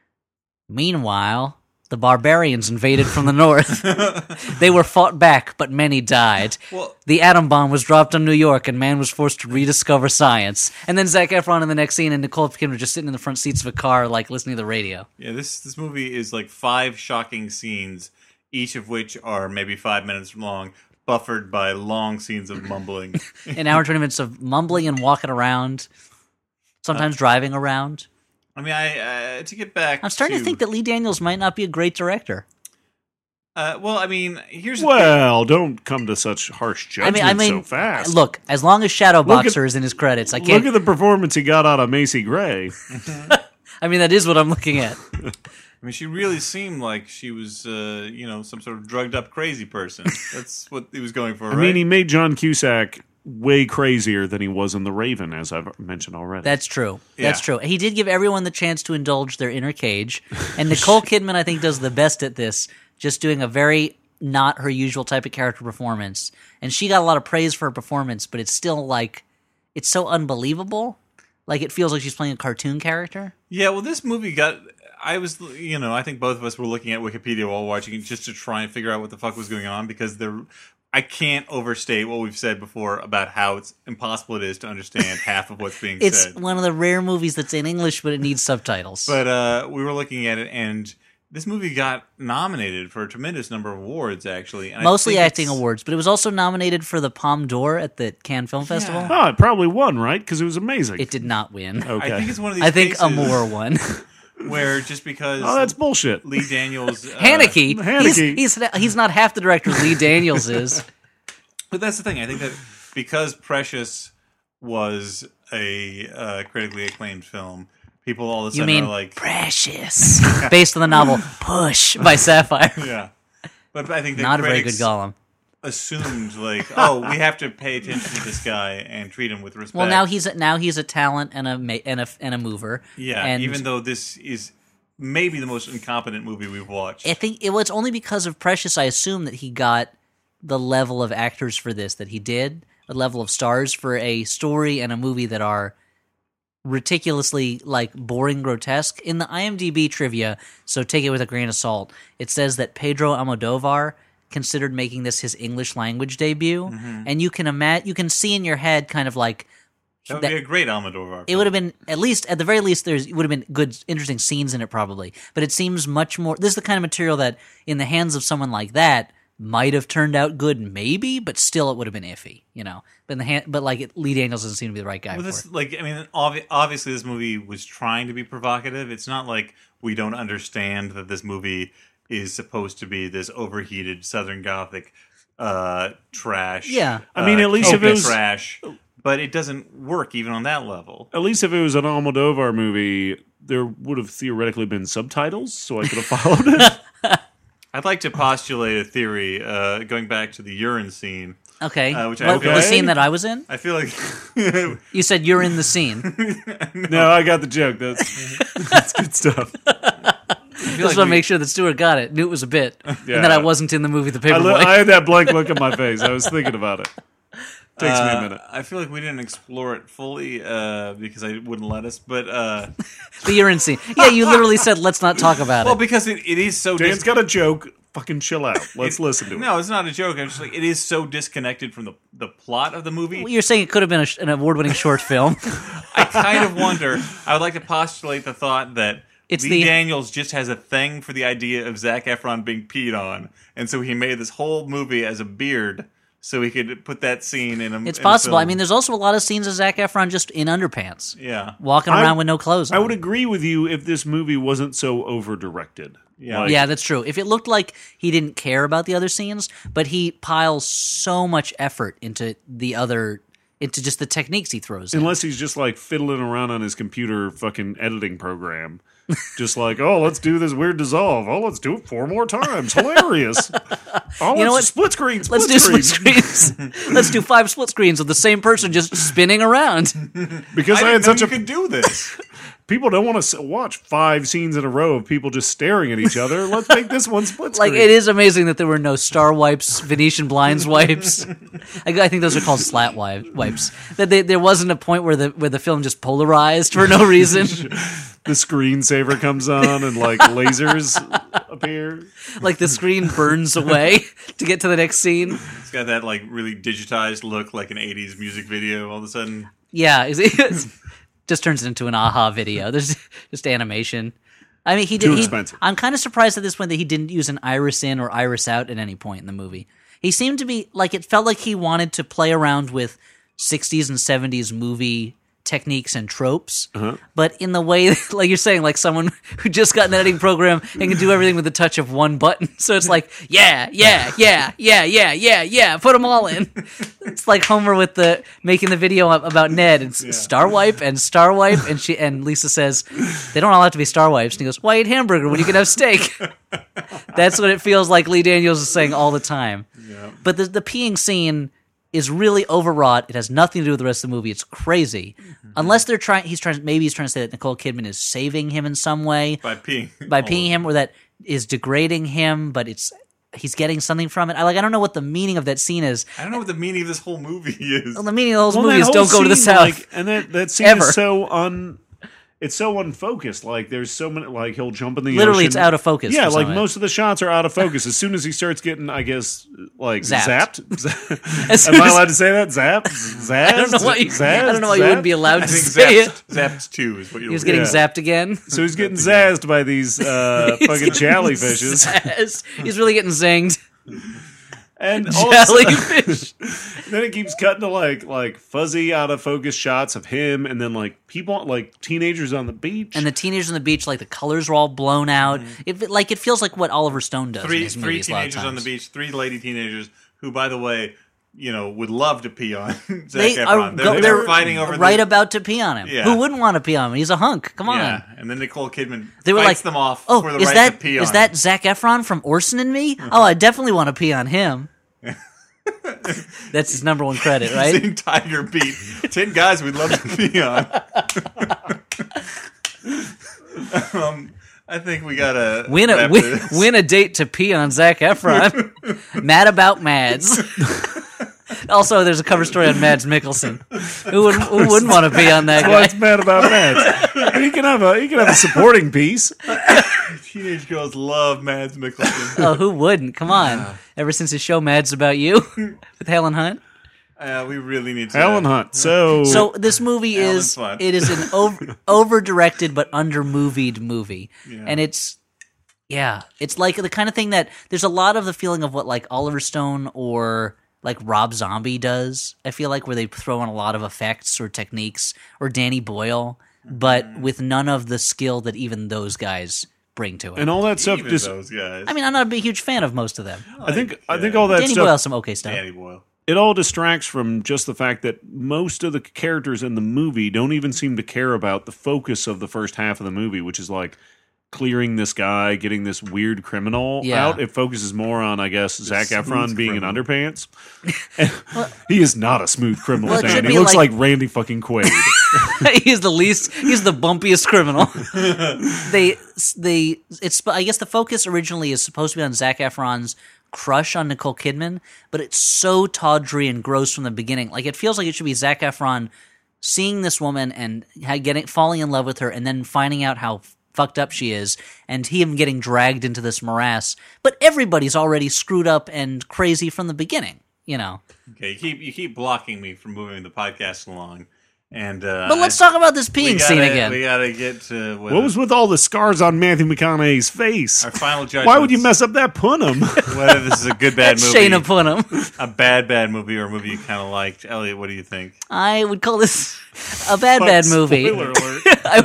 meanwhile, the barbarians invaded from the north. They were fought back, but many died. Well- The atom bomb was dropped on New York, and man was forced to rediscover science. And then Zac Efron in the next scene, and Nicole Kidman just sitting in the front seats of a car, like, listening to the radio. Yeah, this movie is like 5 shocking scenes, each of which are maybe 5 minutes long, buffered by long scenes of mumbling. An hour and 20 minutes of mumbling and walking around, sometimes driving around. I mean, I to get back, I'm starting to think that Lee Daniels might not be a great director. well, I mean, here's the Well, don't come to such harsh judgment I mean, so fast. look, as long as Shadow Look at- Boxer is in his credits, I Look can't. at the performance he got out of Macy Gray. I mean, that is what I'm looking at. I mean, she really seemed like she was, some sort of drugged up crazy person. That's what he was going for, I right? mean, he made John Cusack way crazier than he was in The Raven, as I've mentioned already. That's true. That's Yeah. true. He did give everyone the chance to indulge their inner cage, and Nicole Kidman, I think, does the best at this, just doing a very not her usual type of character performance. And she got a lot of praise for her performance, but it's still like it's so unbelievable. Like it feels like she's playing a cartoon character. Yeah, well, this movie got. I was, I think both of us were looking at Wikipedia while watching it just to try and figure out what the fuck was going on because I can't overstate what we've said before about how it's impossible it is to understand half of what's being It's said. one of the rare movies that's in English, but it needs subtitles. But we were looking at it, and this movie got nominated for a tremendous number of awards, actually. And I Mostly think acting it's- awards, but it was also nominated for the Palme d'Or at the Cannes Film Festival. Oh, it probably won, right? Because it was amazing. It did not win. Okay. I think it's one of these I think cases Amour won. where just because Oh, that's bullshit. Lee Daniels... Haneke. Haneke. He's not half the director Lee Daniels is. But that's the thing. I think that because Precious was a critically acclaimed film, people all of a You sudden mean are like... Precious, based on the novel Push by Sapphire. Yeah. But I think that Not a very critics good Gollum. assumed, like, oh, we have to pay attention to this guy and treat him with respect. Well, now he's a talent and a mover. Yeah, and even though this is maybe the most incompetent movie we've watched. I think it was only because of Precious, I assume, that he got the level of actors for this that he did, a level of stars for a story and a movie that are ridiculously like boring, grotesque. In the IMDb trivia, so take it with a grain of salt, it says that Pedro Almodovar considered making this his English language debut, and you can see in your head kind of like That would be a great Almodovar. it would have been at the very least there would have been good, interesting scenes in it probably. But it seems much more. This is the kind of material that, in the hands of someone like that, might have turned out good, maybe, but still it would have been iffy, you know. But Lee Daniels doesn't seem to be the right guy for it. Like, I mean, obviously this movie was trying to be provocative. It's not like we don't understand that this movie is supposed to be this overheated Southern Gothic trash. Yeah. I mean, at least if it was trash, but it doesn't work even on that level. At least if it was an Almodovar movie, there would have theoretically been subtitles, so I could have followed it. I'd like to postulate a theory going back to the urine scene. Okay. Which I feel the like- scene that I was in? I feel like You said you're in the scene. No, I got the joke. That's good stuff. Just want to make sure that Stuart got it, knew it was a bit, and that I wasn't in the movie The Paperboy. I had that blank look on my face. I was thinking about it. Takes me a minute. I feel like we didn't explore it fully because I wouldn't let us. But The urine scene. Yeah, you literally said, let's not talk about it. because it is so. Dan's got a joke. Fucking chill out. Let's listen to it. No, it's not a joke. I'm just like, it is so disconnected from the plot of the movie. You're saying it could have been an award-winning short film. I kind of wonder. I would like to postulate the thought that It's Lee Daniels just has a thing for the idea of Zac Efron being peed on, and so he made this whole movie as a beard so he could put that scene in a. It's in a possible. film. I mean, there's also a lot of scenes of Zac Efron just in underpants, Yeah. walking around with no clothes on. I would agree with you if this movie wasn't so over-directed. Yeah. Like, Yeah, that's true. If it looked like he didn't care about the other scenes, but he piles so much effort into just the techniques he throws in. Unless he's just like fiddling around on his computer fucking editing program. Just like, oh, let's do this weird dissolve. Oh, let's do it 4 more times. Hilarious. Oh, You know what? Split screen. Let's do split screens. Let's do 5 split screens of the same person just spinning around. Because I, I had didn't know such you a could do this. people don't want to watch 5 scenes in a row of people just staring at each other. Let's make this one split screen. Like, it is amazing that there were no star wipes, Venetian blinds wipes. I think those are called slat wipes. That there wasn't a point where the film just polarized for no reason. The screensaver comes on and like lasers appear. Like the screen burns away to get to the next scene. It's got that like really digitized look, like an '80s music video. All of a sudden, Yeah, it just turns it into an aha video. There's just animation. I mean, Too expensive. I'm kind of surprised at this point that he didn't use an iris in or iris out at any point in the movie. He seemed to be like, it felt like he wanted to play around with 60s and 70s movie techniques and tropes, but in the way, like you're saying, like someone who just got an editing program and can do everything with the touch of one button. So it's like, yeah, put them all in. It's like Homer with making the video about Ned. It's star wipe, and Lisa says they don't all have to be star wipes. And he goes, why eat hamburger when you can have steak? That's what it feels like Lee Daniels is saying all the time. Yeah. But the peeing scene is really overwrought. It has nothing to do with the rest of the movie. It's crazy. Unless maybe he's trying to say that Nicole Kidman is saving him in some way by peeing, by peeing him, or that is degrading him, but he's getting something from it. I don't know what the meaning of that scene is. I don't know what the meaning of this whole movie is. Well, the meaning of the whole Well, movie that is whole don't go to the scene, south. like, and that scene Ever. is so it's so unfocused. Like there's so many. Like he'll jump in the Literally, ocean. it's out of focus. Yeah, for some like of it. most of the shots are out of focus. As soon as he starts getting, I guess, like Zapped. zapped. As soon Am I as- allowed to say that? Zapped? Zazzed? I don't know why you Zazzed? wouldn't be allowed I to think say it. Zapped 2 is what you're He was getting Yeah. zapped again. So he's getting zazzed by these fucking jellyfishes. He's really getting zinged. And all of a sudden- Jellyfish. then it keeps cutting to like fuzzy out of focus shots of him, and then like people, like teenagers on the beach. And the teenagers on the beach, like the colors are all blown out. It feels like what Oliver Stone does in three his movies a lot of teenagers on the times. beach, 3 lady teenagers who, by the way, would love to pee on Zac They Efron. are They're fighting over right about to pee on him. Yeah. Who wouldn't want to pee on him? He's a hunk. Come on. Yeah, and then Nicole Kidman They were fights like, them off "Oh, for the is right that to pee on is that Zac Efron from Orson and Me? Oh, I definitely want to pee on him." That's his number one credit, right? Sing Tiger Beat. 10 guys we'd love to pee on. I think we gotta win a date to pee on Zac Efron. Mad about Mads. Also, there's a cover story on Mads Mikkelsen. Who wouldn't want to be on that That's guy? what's bad about Mads. He can have a supporting piece. Teenage girls love Mads Mikkelsen. Oh, who wouldn't? Come on. Ever since his show Mads About You with Helen Hunt. We really need to. Helen Hunt. So this movie is fun. it is an over directed but under movied movie, and it's like the kind of thing that there's a lot of the feeling of what like Oliver Stone or like Rob Zombie does. I feel like where they throw in a lot of effects or techniques, or Danny Boyle, but with none of the skill that even those guys bring to it. and all that stuff Even just those guys. I mean, I'm not a big huge fan of most of them. I think all that Danny stuff Boyle has some okay stuff. Danny Boyle. it all distracts from just the fact that most of the characters in the movie don't even seem to care about the focus of the first half of the movie, which is like clearing this guy, getting this weird criminal out. It focuses more on, I guess, Zac Efron being in underpants. He is not a smooth criminal, Well, it should Dan. He be looks like- like Randy fucking Quaid. He's the bumpiest criminal. I guess the focus originally is supposed to be on Zac Efron's crush on Nicole Kidman, but it's so tawdry and gross from the beginning. Like, it feels like it should be Zac Efron seeing this woman and falling in love with her, and then finding out how fucked up she is, and him getting dragged into this morass. But everybody's already screwed up and crazy from the beginning, you know. Okay, you keep blocking me from moving the podcast along. And But let's talk about this peeing scene again. We gotta get to What was with all the scars on Matthew McConaughey's face? our final judgment. Why would you mess up that punum? Whether this is a good bad movie, Shayna Punham. a bad movie, or a movie you kind of liked. Elliot, what do you think? I would call this a bad movie. Spoiler alert.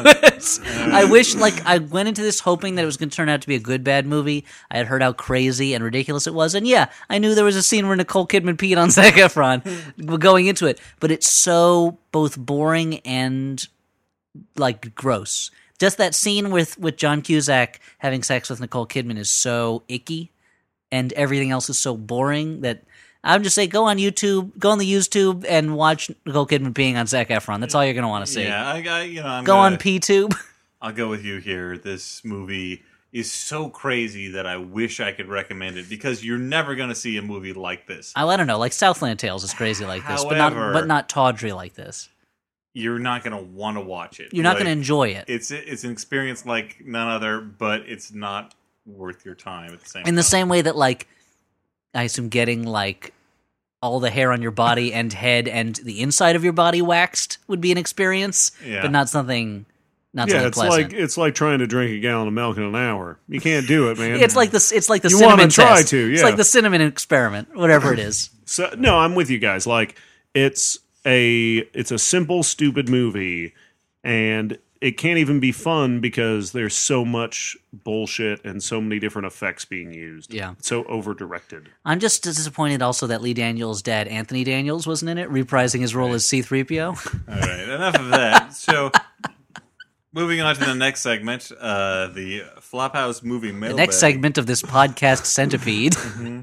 I wish, like, I went into this hoping that it was going to turn out to be a good bad movie. I had heard how crazy and ridiculous it was, and yeah, I knew there was a scene where Nicole Kidman peed on Zac Efron going into it, but it's so both boring and like gross. Just that scene with John Cusack having sex with Nicole Kidman is so icky, and everything else is so boring that I'm just saying, go on the YouTube and watch Nicole Kidman peeing on Zac Efron. That's all you're going to want to see. Yeah, I'm Go on PTube. I'll go with you here. This movie is so crazy that I wish I could recommend it, because you're never going to see a movie like this. I don't know. Like Southland Tales is crazy like this, However, but not tawdry like this. You're not going to want to watch it. You're not going to enjoy it. It's an experience like none other, but it's not worth your time at the same time. In the same way that, like, I assume getting, like, all the hair on your body and head and the inside of your body waxed would be an experience, but not something It's pleasant. it's like trying to drink a gallon of milk in an hour. You can't do it, man. It's like the You cinnamon wanna try test. to, It's yeah. like the cinnamon experiment, whatever it is. So no, I'm with you guys. Like it's a simple, stupid movie, and it can't even be fun because there's so much bullshit and so many different effects being used. Yeah. It's so over directed. I'm just disappointed also that Lee Daniels' dad, Anthony Daniels, wasn't in it, reprising his role as C-3PO. All right, enough of that. So, moving on to the next segment, the Flophouse movie mailbag. The next segment of this podcast centipede.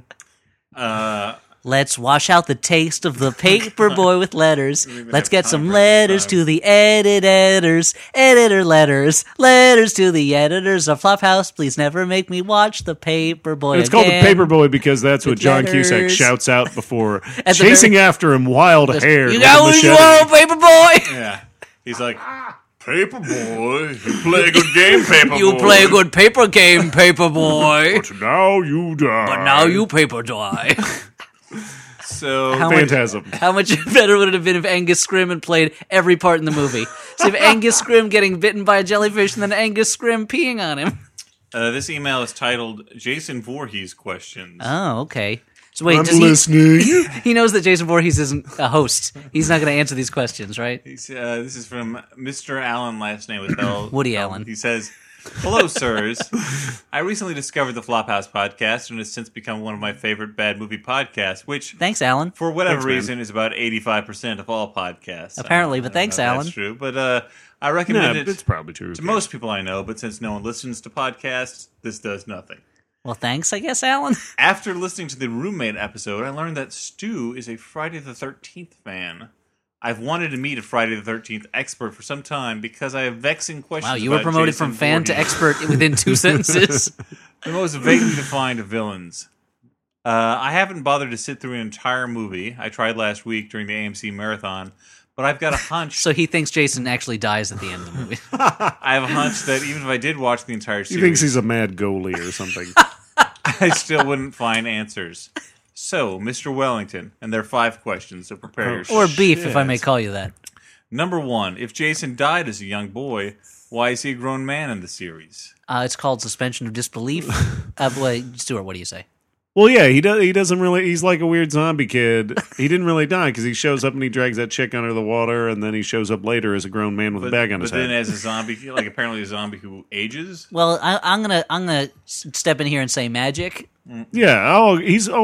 Let's wash out the taste of the paper boy with letters. Let's get some letters to the editors. Editor letters. Letters to the editors of Flophouse. Please never make me watch the paper boy It's called the again. Paperboy because that's what With John letters. Cusack shouts out before the chasing after him, wild hair. You with got a what you machete. want, paper boy. Yeah, he's like, Paperboy, you play a good game, Paperboy. You play a good paper game, paper boy. But now you die. But now you paper die. So Phantasm. How much better would it have been if Angus Scrim had played every part in the movie? So if Angus Scrim getting bitten by a jellyfish and then Angus Scrim peeing on him. this email is titled Jason Voorhees Questions. Oh, okay. So wait, I'm does listening. he knows that Jason Voorhees isn't a host. He's not going to answer these questions, right? This is from Mr. Allen, last name with L. Woody Allen. He says, hello, sirs. I recently discovered the Flophouse podcast and has since become one of my favorite bad movie podcasts, which, Thanks, Alan. for whatever Thanks, man. reason, is about 85% of all podcasts. Apparently, I but don't thanks, know if Alan. That's true, but I Nah, recommend it it's probably true. to most people I know, but since no one listens to podcasts, this does nothing. Well, thanks, I guess, Alan. After listening to the Roommate episode, I learned that Stu is a Friday the 13th fan. I've wanted to meet a Friday the 13th expert for some time because I have vexing questions. Wow, you were about promoted Jason from fan to Voorhees. expert within 2 sentences. The most vaguely defined of villains. I haven't bothered to sit through an entire movie. I tried last week during the AMC marathon, but I've got a hunch. So he thinks Jason actually dies at the end of the movie. I have a hunch that even if I did watch the entire He series, thinks he's a mad goalie or something. I still wouldn't find answers. So, Mr. Wellington, and there are 5 questions, so prepare yourself. Or beef, if I may call you that. Number 1, if Jason died as a young boy, why is he a grown man in the series? It's called suspension of disbelief. Stuart, what do you say? Well, yeah, he doesn't really. He's like a weird zombie kid. He didn't really die because he shows up and he drags that chick under the water, and then he shows up later as a grown man with a bag on his But head. then as a zombie, like apparently a zombie who ages? Well, I'm gonna step in here and say magic. Yeah.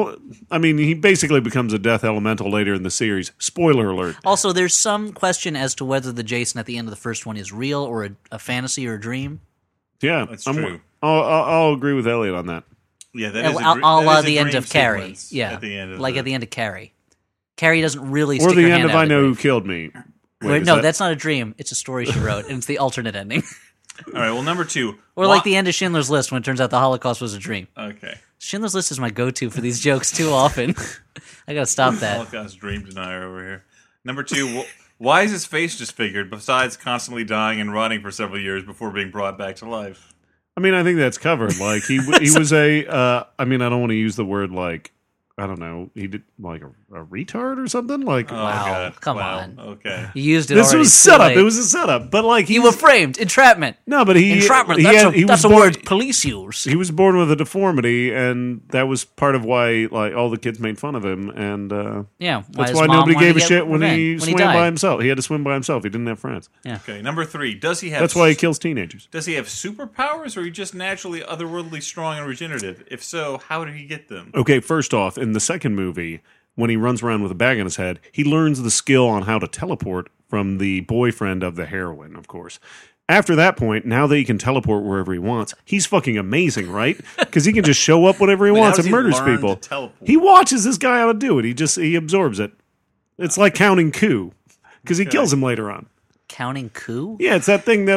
He basically becomes a death elemental later in the series. Spoiler alert. Also, there's some question as to whether the Jason at the end of the first one is real or a fantasy or a dream. Yeah, That's true. I'll agree with Elliot on that. Yeah, that is The end of Carrie. sequence Yeah, at the end of at the end of Carrie. Carrie doesn't really Or stick the her end hand of out I of the Know Who grave. Killed Me. Wait, No, that's not a dream. It's a story she wrote, and it's the alternate ending. All right, well, number 2. Or like the end of Schindler's List when it turns out the Holocaust was a dream. Okay. Schindler's List is my go-to for these jokes too often. I gotta stop that. Holocaust dream denier over here. Number 2, why is his face disfigured besides constantly dying and rotting for several years before being brought back to life? I mean, I think that's covered. Like he was a. I mean, I don't want to use the word like. I don't know. He did like a retard or something. Like Oh, Wow, God. come Wow. on. Okay. You used it this already. was Too setup. late. It was a setup. But like You were framed. Entrapment. no, but he Entrapment. he That's, had- he that's was a born- word police use. He was born with a deformity, and that was part of why like all the kids made fun of him, and Yeah. that's his why mom nobody wanted gave to a get shit when he revenge swam died. by himself. He had to swim by himself. He didn't have friends. Okay. Number 3, does he have? That's why he kills teenagers. Does he have superpowers, or are he just naturally otherworldly strong and regenerative? If so, how did he get them? Okay, first off, in the second movie, when he runs around with a bag on his head, he learns the skill on how to teleport from the boyfriend of the heroine, of course. After that point, now that he can teleport wherever he wants, he's fucking amazing, right? Because he can just show up whenever he Wait, wants how and does he murders learn people. to teleport? He watches this guy how to do it. He absorbs it. It's like counting coup, because he kills him later on. Counting coup? Yeah, it's that thing that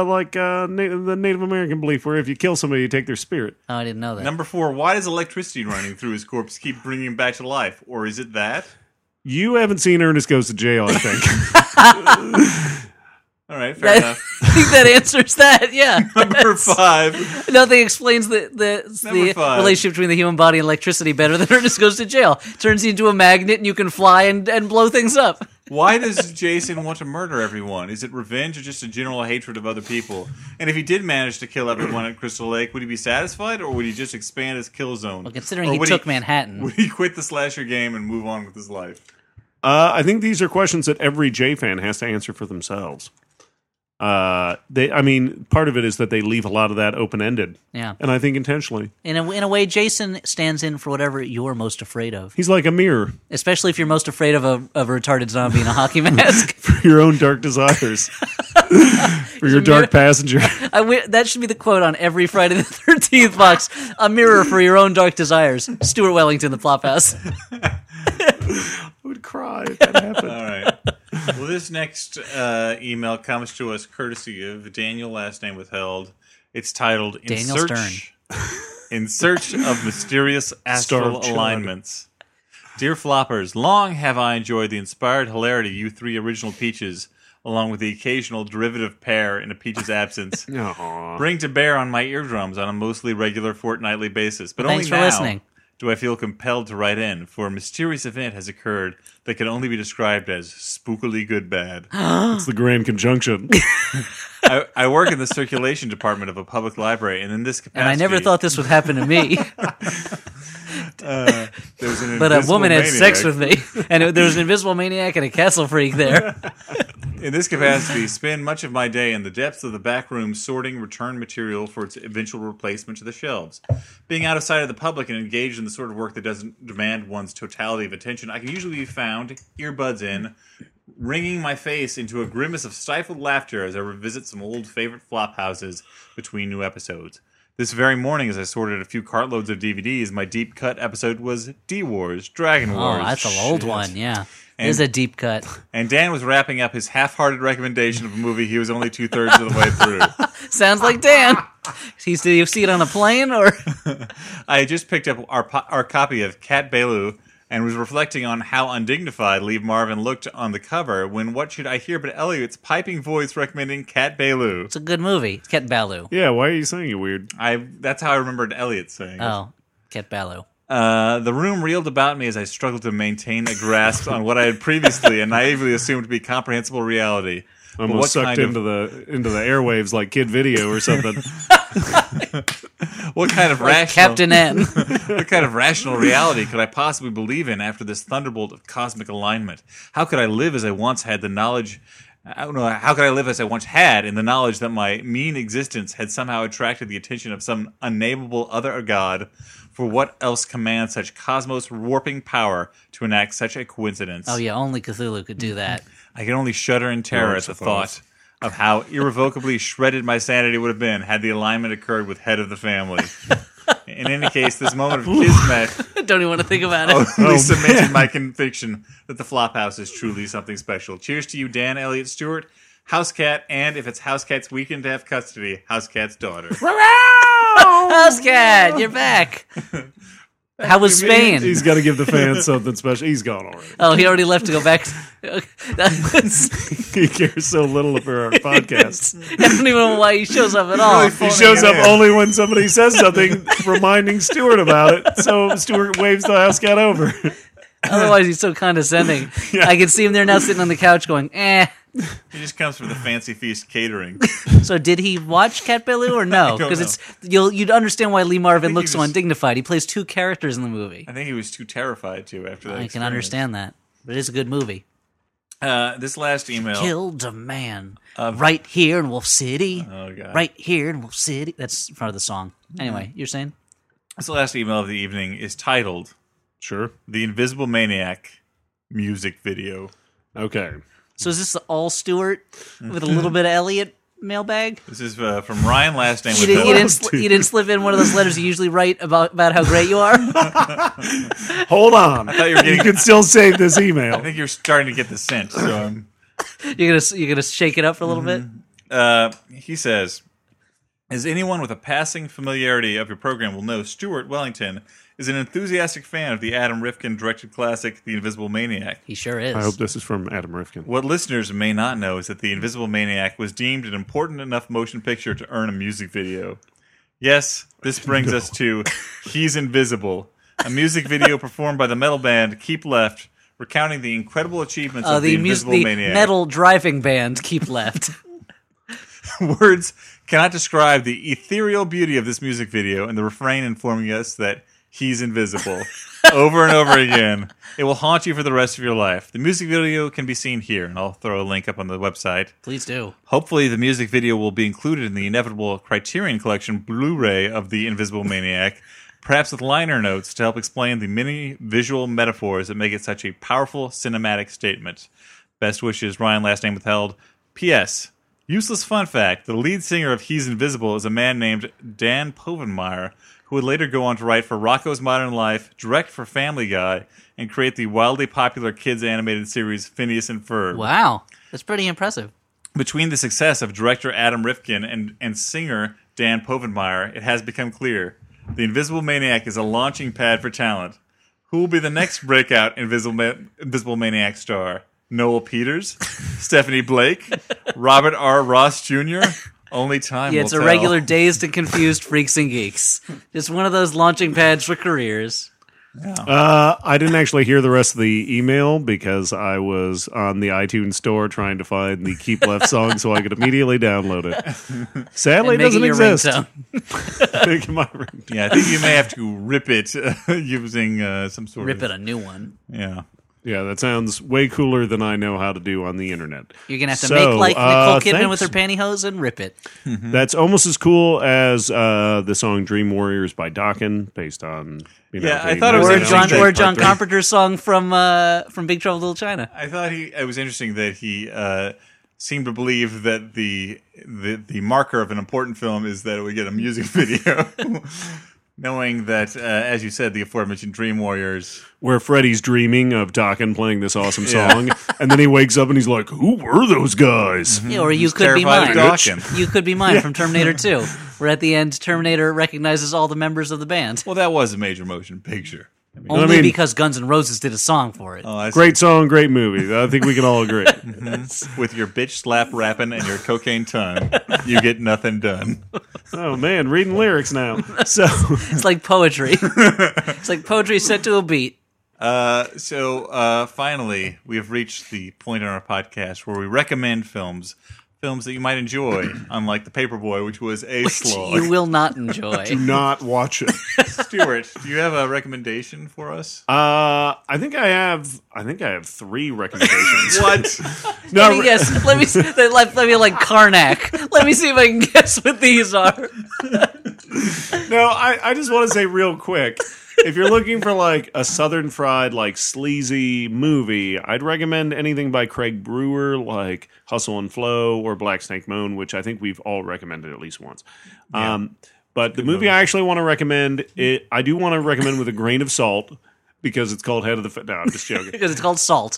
the Native American belief where if you kill somebody, you take their spirit. Oh, I didn't know that. Number 4, why does electricity running through his corpse keep bringing him back to life? Or is it that? You haven't seen Ernest Goes to Jail, I think. All right, fair enough. I think that answers that. Yeah. Number 5. Nothing explains the Number 5. relationship between the human body and electricity better than Ernest Goes to Jail. Turns you into a magnet and you can fly and blow things up. Why does Jason want to murder everyone? Is it revenge or just a general hatred of other people? And if he did manage to kill everyone at Crystal Lake, would he be satisfied, or would he just expand his kill zone? Well, considering Or he would took Manhattan. Would he quit the slasher game and move on with his life? I think these are questions that every J fan has to answer for themselves. Part of it is that they leave a lot of that open ended, Yeah. and I think intentionally. In a way, Jason stands in for whatever you're most afraid of. He's like a mirror Especially if you're most afraid of a retarded zombie in a hockey mask. for your own dark desires, for your dark passenger. That should be the quote on every Friday the 13th box. A mirror for your own dark desires. Stuart Wellington, the Flophouse. I would cry if that happened. All right. Well, this next email comes to us courtesy of Daniel, last name withheld. It's titled Daniel In Search of Mysterious Astral Starved Alignments. Dear Floppers, long have I enjoyed the inspired hilarity you 3 original Peaches, along with the occasional derivative pair in a Peach's absence, Aw. bring to bear on my eardrums on a mostly regular fortnightly basis. But Thanks for only now listening. do I feel compelled to write in, for a mysterious event has occurred that can only be described as spookily good bad. It's the Grand Conjunction. I work in the circulation department of a public library, and in this capacity... And I never thought this would happen to me. there's an But a invisible woman had sex maniac. with me. And there was an invisible maniac and a castle freak there. In this capacity, spend much of my day in the depths of the back room sorting return material for its eventual replacement to the shelves. Being out of sight of the public and engaged in the sort of work that doesn't demand one's totality of attention, I can usually be found, earbuds in, wringing my face into a grimace of stifled laughter as I revisit some old favorite flop houses between new episodes. This very morning, as I sorted a few cartloads of DVDs, my deep cut episode was D-Wars, Dragon Oh, Wars. that's an old one, yeah. It is a deep cut. And Dan was wrapping up his half-hearted recommendation of a movie he was only 2/3 of the way through. Sounds like Dan. Did you see it on a plane or? I had just picked up our copy of Cat Bailu and was reflecting on how undignified Lee Marvin looked on the cover when what should I hear but Elliot's piping voice recommending Cat Bailu. It's a good movie. Cat Bailu. Yeah, why are you saying it weird? That's how I remembered Elliot saying it. Oh, Cat Bailu. The room reeled about me as I struggled to maintain a grasp on what I had previously and naively assumed to be comprehensible reality. Almost sucked into the airwaves like Kid Video or something. What kind of Like Captain N. What kind of rational reality could I possibly believe in after this thunderbolt of cosmic alignment? How could I live as I once had the knowledge? I don't know. How could I live as I once had in the knowledge that my mean existence had somehow attracted the attention of some unnameable other god? For what else commands such cosmos warping power to enact such a coincidence? Oh yeah, only Cthulhu could do that. I can only shudder in terror at the thought of how irrevocably shredded my sanity would have been had the alignment occurred with head of the family. In any case, this moment of kismet I don't even want to think about it. only cemented my conviction that the Flophouse is truly something special. Cheers to you, Dan Elliott Stewart, Housecat, and if it's Housecat's weekend to have custody, Housecat's daughter. Housecat, you're back. How was Spain? He's got to give the fans something special. He's gone already. Oh, he already left to go back. He cares so little for our podcast. I don't even know why he shows up at all. He shows up only when somebody says something reminding Stuart about it. So Stuart waves the house cat over. Otherwise, he's so condescending. Yeah. I can see him there now sitting on the couch going, eh. He just comes for the fancy feast catering. So did he watch Cat Bailu or no? Because you'd understand why Lee Marvin looks so undignified. He plays two characters in the movie. I think he was too terrified to after that. I can understand that. But it is a good movie. This last email killed a man right here in Wolf City. Oh god! Right here in Wolf City. That's part of the song. Anyway, you're saying? This last email of the evening is titled "Sure, The Invisible Maniac music video." Okay. So is this all Stewart with a little bit of Elliot mailbag? This is from Ryan, last name. You didn't slip in one of those letters you usually write about how great you are? Hold on. I thought you were getting. You can still save this email. I think you're starting to get the scent. So you're gonna shake it up for a little bit. He says, as anyone with a passing familiarity of your program will know, Stuart Wellington is an enthusiastic fan of the Adam Rifkin directed classic The Invisible Maniac. He sure is. I hope this is from Adam Rifkin. What listeners may not know is that The Invisible Maniac was deemed an important enough motion picture to earn a music video. Yes, this brings us to He's Invisible, a music video performed by the metal band Keep Left, recounting the incredible achievements of the Invisible Maniac. The metal driving band Keep Left. Words cannot describe the ethereal beauty of this music video, and the refrain informing us that he's invisible over and over again. It will haunt you for the rest of your life. The music video can be seen here, and I'll throw a link up on the website. Please do. Hopefully the music video will be included in the inevitable Criterion Collection Blu-ray of The Invisible Maniac, perhaps with liner notes to help explain the many visual metaphors that make it such a powerful cinematic statement. Best wishes, Ryan, last name withheld. P.S. Useless fun fact, the lead singer of He's Invisible is a man named Dan Povenmire, who would later go on to write for Rocko's Modern Life, direct for Family Guy, and create the wildly popular kids animated series Phineas and Ferb. Wow, that's pretty impressive. Between the success of director Adam Rifkin and singer Dan Povenmire, it has become clear The Invisible Maniac is a launching pad for talent. Who will be the next breakout Invisible Maniac star? Noel Peters? Stephanie Blake? Robert R. Ross Jr.? Only time will it's tell. A regular Dazed and Confused Freaks and Geeks. Just one of those launching pads for careers. Yeah. I didn't actually hear the rest of the email because I was on the iTunes store trying to find the Keep Left song so I could immediately download it. Sadly, it doesn't exist. Making my ringtone. Yeah, I think you may have to rip it using some sort of... Rip it a new one. Yeah. Yeah, that sounds way cooler than I know how to do on the internet. You're going to have to make like Nicole Kidman with her pantyhose and rip it. Mm-hmm. That's almost as cool as the song Dream Warriors by Dokken, based on... I thought it was or John Carpenter's song from Big Trouble in Little China. I thought it was interesting that he seemed to believe that the marker of an important film is that it would get a music video. knowing that, as you said, the aforementioned Dream Warriors. Where Freddy's dreaming of Dokken playing this awesome song, and then he wakes up and he's like, "Who were those guys?" Yeah, or you could be terrified mine. of Dokken. You could be mine from Terminator 2, where at the end Terminator recognizes all the members of the band. Well, that was a major motion picture. Only because Guns N' Roses did a song for it. Oh, I see. Great song, great movie. I think we can all agree. With your bitch slap rapping and your cocaine tongue, you get nothing done. Oh man, reading lyrics now. So It's like poetry. It's like poetry set to a beat. So finally, we have reached the point on our podcast where we recommend films that you might enjoy, unlike The Paperboy, which was a slog. You will not enjoy. do not watch it. Stuart, do you have a recommendation for us? I think I have 3 recommendations. What? No, Let me guess. Let me like Karnak. Let me see if I can guess what these are. no, I just want to say real quick. If you're looking for like a Southern fried, like sleazy movie, I'd recommend anything by Craig Brewer, like Hustle and Flow or Black Snake Moan, which I think we've all recommended at least once. Yeah. But the movie I actually want to recommend, I do want to recommend with a grain of salt because it's called Head of the... No, I'm just joking. Because it's called Salt.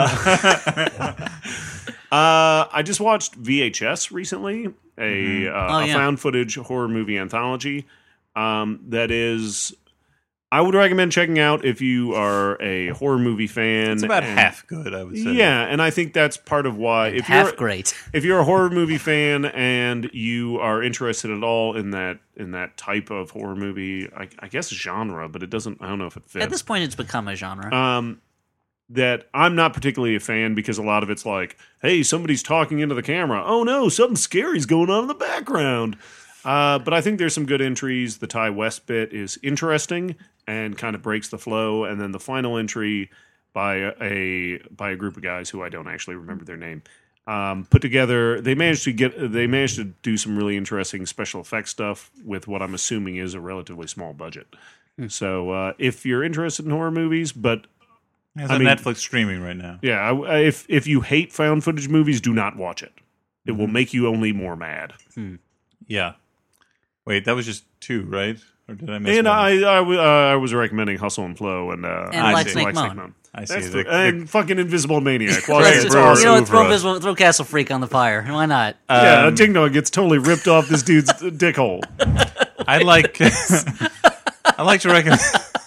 I just watched VHS recently, a found footage horror movie anthology that is... I would recommend checking out if you are a horror movie fan. It's about half good, I would say. Yeah, and I think that's part of why. Half great. If you're a horror movie fan and you are interested at all in that type of horror movie, I guess genre, but it doesn't. I don't know if it fits. At this point, it's become a genre. That I'm not particularly a fan because a lot of it's like, hey, somebody's talking into the camera. Oh no, something scary's going on in the background. But I think there's some good entries. The Ty West bit is interesting and kind of breaks the flow, and then the final entry by a group of guys who I don't actually remember their name put together. They managed to do some really interesting special effects stuff with what I'm assuming is a relatively small budget. So if you're interested in horror movies, but It's on Netflix streaming right now. yeah, if you hate found footage movies, do not watch it. It will make you only more mad. Yeah. Wait, that was just 2, right? Or did I miss And one? I was recommending Hustle and Flow and Black Snake Moan. I see. That's The- and fucking Invisible Maniac. Well, Let's it's just- our you know what? oeuvre. Throw Castle Freak on the fire. Why not? Yeah, Ding Dong gets totally ripped off this dude's dick hole. I like to recommend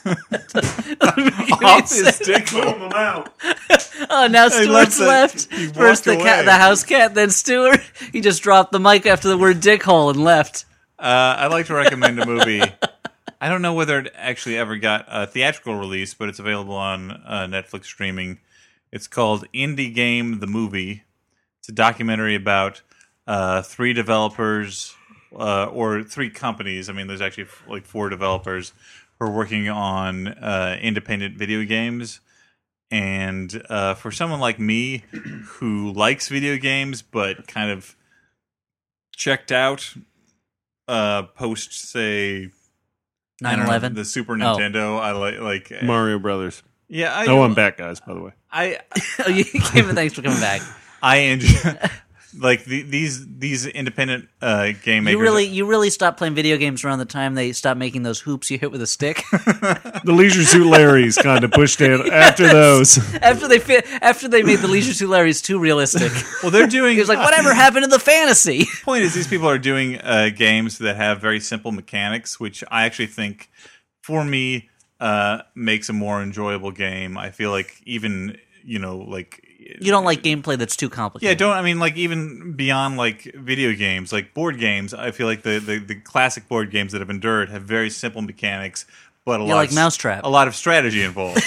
off his dick hole. Oh, now Stuart's left. He walked First the away. the house cat, then Stuart. He just dropped the mic after the word dick hole and left. I'd like to recommend a movie. I don't know whether it actually ever got a theatrical release, but it's available on Netflix streaming. It's called Indie Game the Movie. It's a documentary about 3 developers or 3 companies. I mean, there's actually like 4 developers who are working on independent video games. And for someone like me who likes video games but kind of checked out post, say, 9/11. the Super Nintendo. I like Mario Brothers. Yeah. I'm back, guys, by the way. Thanks for coming back. I enjoy like these independent game makers. You really stopped playing video games around the time they stopped making those hoops you hit with a stick. The Leisure Suit Larry's kind of pushed in after those. after they made the Leisure Suit Larry's too realistic. Well, they're doing. He was like, whatever happened to the fantasy? Point is, these people are doing games that have very simple mechanics, which I actually think, for me, makes a more enjoyable game. I feel like even like. You don't like gameplay that's too complicated. Yeah, like even beyond like video games, like board games, I feel like the classic board games that have endured have very simple mechanics, but a lot like of Mousetrap. a lot of strategy involved.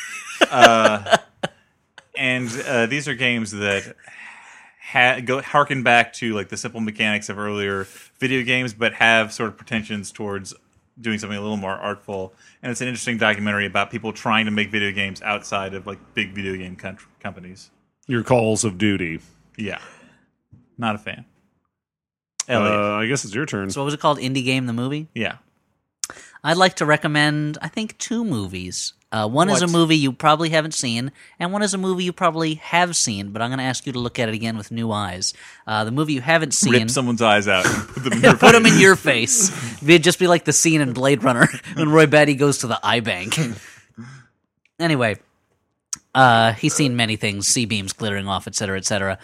And these are games that harken back to like the simple mechanics of earlier video games, but have sort of pretensions towards doing something a little more artful. And it's an interesting documentary about people trying to make video games outside of like big video game companies. Your Calls of Duty. Yeah. Not a fan. Elliot. I guess it's your turn. So what was it called? Indie Game the Movie? Yeah. I'd like to recommend, I think, 2 movies. One is a What? movie you probably haven't seen, and one is a movie you probably have seen, but I'm going to ask you to look at it again with new eyes. The movie you haven't seen... Rip someone's eyes out and put them in your Put them face. in your face. It'd just be like the scene in Blade Runner when Roy Batty goes to the eye bank. Anyway, he's seen many things, C-beams glittering off, etc., etc.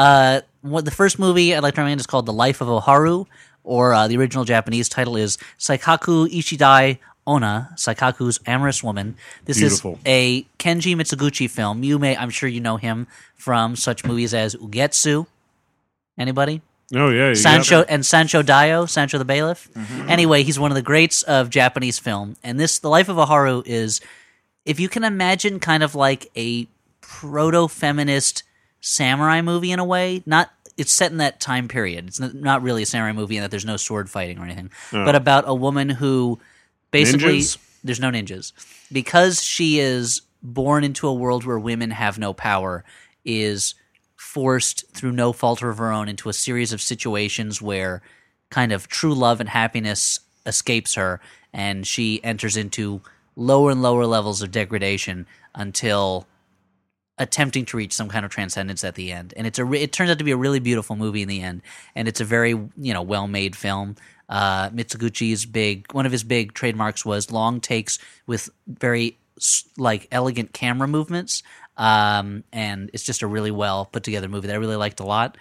The first movie I'd like to recommend is called The Life of Oharu, or the original Japanese title is Saikaku Ichidai Ona, Saikaku's Amorous Woman. This Beautiful. is a Kenji Mitsuguchi film. I'm sure you know him from such movies as Ugetsu. Anybody? Oh yeah, Sancho Daio, Sancho the Bailiff. Anyway, he's one of the greats of Japanese film. And The Life of Oharu is, if you can imagine, kind of like a proto-feminist samurai movie in a way. It's set in that time period. It's not really a samurai movie in that there's no sword fighting or anything, but about a woman who basically Ninjas? there's no ninjas because she is born into a world where women have no power, is forced through no fault of her own into a series of situations where kind of true love and happiness escapes her, and she enters into lower and lower levels of degradation until attempting to reach some kind of transcendence at the end. And it turns out to be a really beautiful movie in the end, and it's a very well-made film. Mitsuguchi's one of his big trademarks was long takes with very elegant camera movements, and it's just a really well put together movie that I really liked a lot.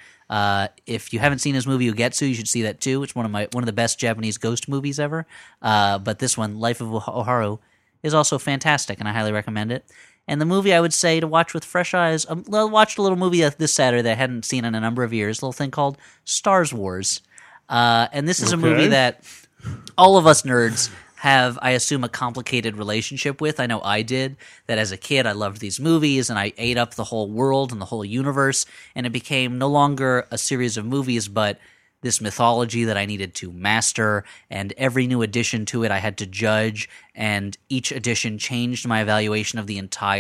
If you haven't seen his movie Ugetsu, you should see that too. It's one of the best Japanese ghost movies ever. But this one, Life of Oharu, is also fantastic, and I highly recommend it. And the movie I would say to watch with fresh eyes, I watched a little movie this Saturday that I hadn't seen in a number of years, a little thing called Stars Wars. And this is a movie that all of us nerds have, I assume, a complicated relationship with. I know I did. That as a kid, I loved these movies, and I ate up the whole world and the whole universe, and it became no longer a series of movies, but this mythology that I needed to master, and every new addition to it I had to judge, and each addition changed my evaluation of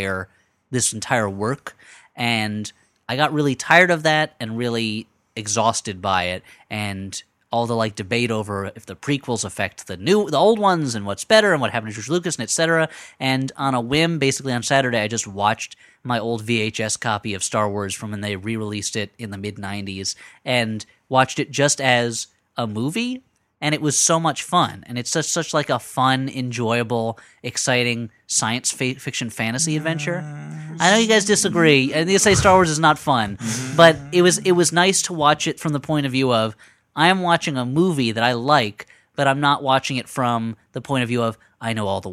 this entire work, and I got really tired of that and really exhausted by it, and all the debate over if the prequels affect the old ones and what's better and what happened to George Lucas and etc. And on a whim, basically on Saturday, I just watched my old VHS copy of Star Wars from when they re-released it in the mid-90s and watched it just as a movie, and it was so much fun. And it's such a fun, enjoyable, exciting science fiction fantasy adventure. I know you guys disagree, and you say Star Wars is not fun, but it was nice to watch it from the point of view of I am watching a movie that I like, but I'm not watching it from the point of view of I know all the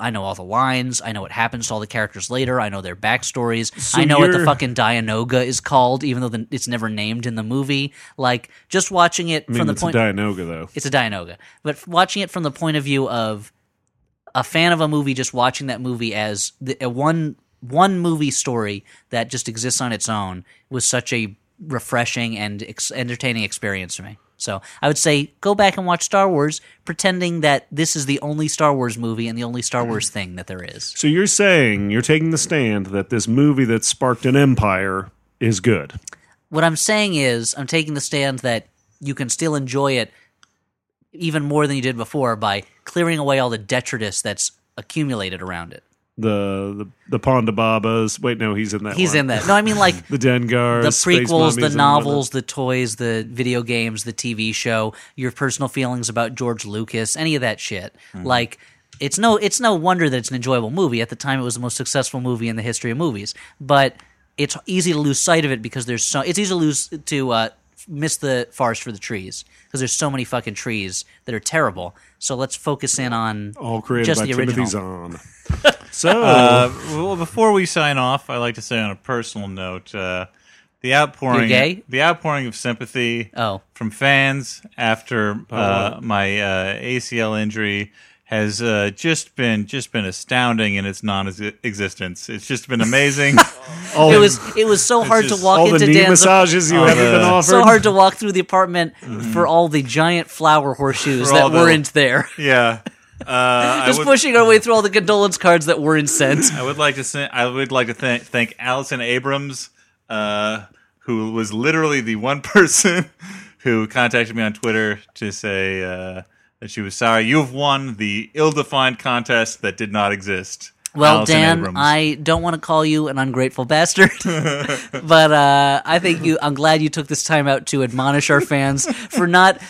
lines, I know what happens to all the characters later, I know their backstories, So I know what the you're- fucking Dianoga is called, even though it's never named in the movie. Just watching it I mean, from the it's point a Dianoga though. it's a Dianoga, but watching it from the point of view of a fan of a movie, just watching that movie as a one movie story that just exists on its own was such a refreshing and entertaining experience for me. So I would say go back and watch Star Wars, pretending that this is the only Star Wars movie and the only Star Wars thing that there is. So you're taking the stand that this movie that sparked an empire is good. What I'm saying is I'm taking the stand that you can still enjoy it even more than you did before by clearing away all the detritus that's accumulated around it. The Ponda Babas. Wait, no, he's in that. He's one. in that. No, I mean The Dengars, the Space prequels, the Mummies, and novels, the toys, the video games, the TV show, your personal feelings about George Lucas, any of that shit. It's no wonder that it's an enjoyable movie. At the time, it was the most successful movie in the history of movies. But it's easy to lose sight of it because it's easy to miss the forest for the trees because there's so many fucking trees that are terrible. So let's focus in on all created just by the Timothy original. Zahn. So Well, before we sign off, I like to say on a personal note, the outpouring, You're gay? the outpouring of sympathy Oh. from fans after my ACL injury has just been astounding in its non-existence. It's just been amazing. It was so hard to walk all the into knee Dan's massages you haven't been offered. so hard to walk through the apartment for all the giant flower horseshoes For that all the- weren't there. Yeah. Just pushing our way through all the condolence cards that weren't sent. I would like to thank Allison Abrams, who was literally the one person who contacted me on Twitter to say that she was sorry. You have won the ill-defined contest that did not exist. Well, Alison Dan, Abrams. I don't want to call you an ungrateful bastard, but I think I'm glad you took this time out to admonish our fans for not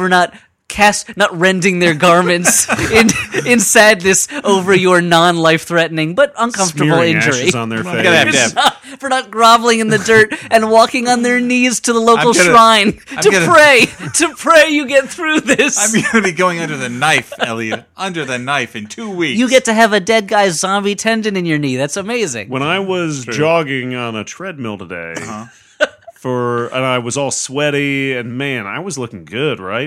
not rending their garments in sadness over your non-life-threatening but uncomfortable Smearing injury. ashes on their I'm gonna have face. to have- For not groveling in the dirt and walking on their knees to the local I'm gonna- shrine to gonna- pray you get through this. I'm going to be going under the knife, Elliot. Under the knife in 2 weeks. You get to have a dead guy's zombie tendon in your knee. That's amazing. When I was jogging on a treadmill today, and I was all sweaty, and man, I was looking good, right?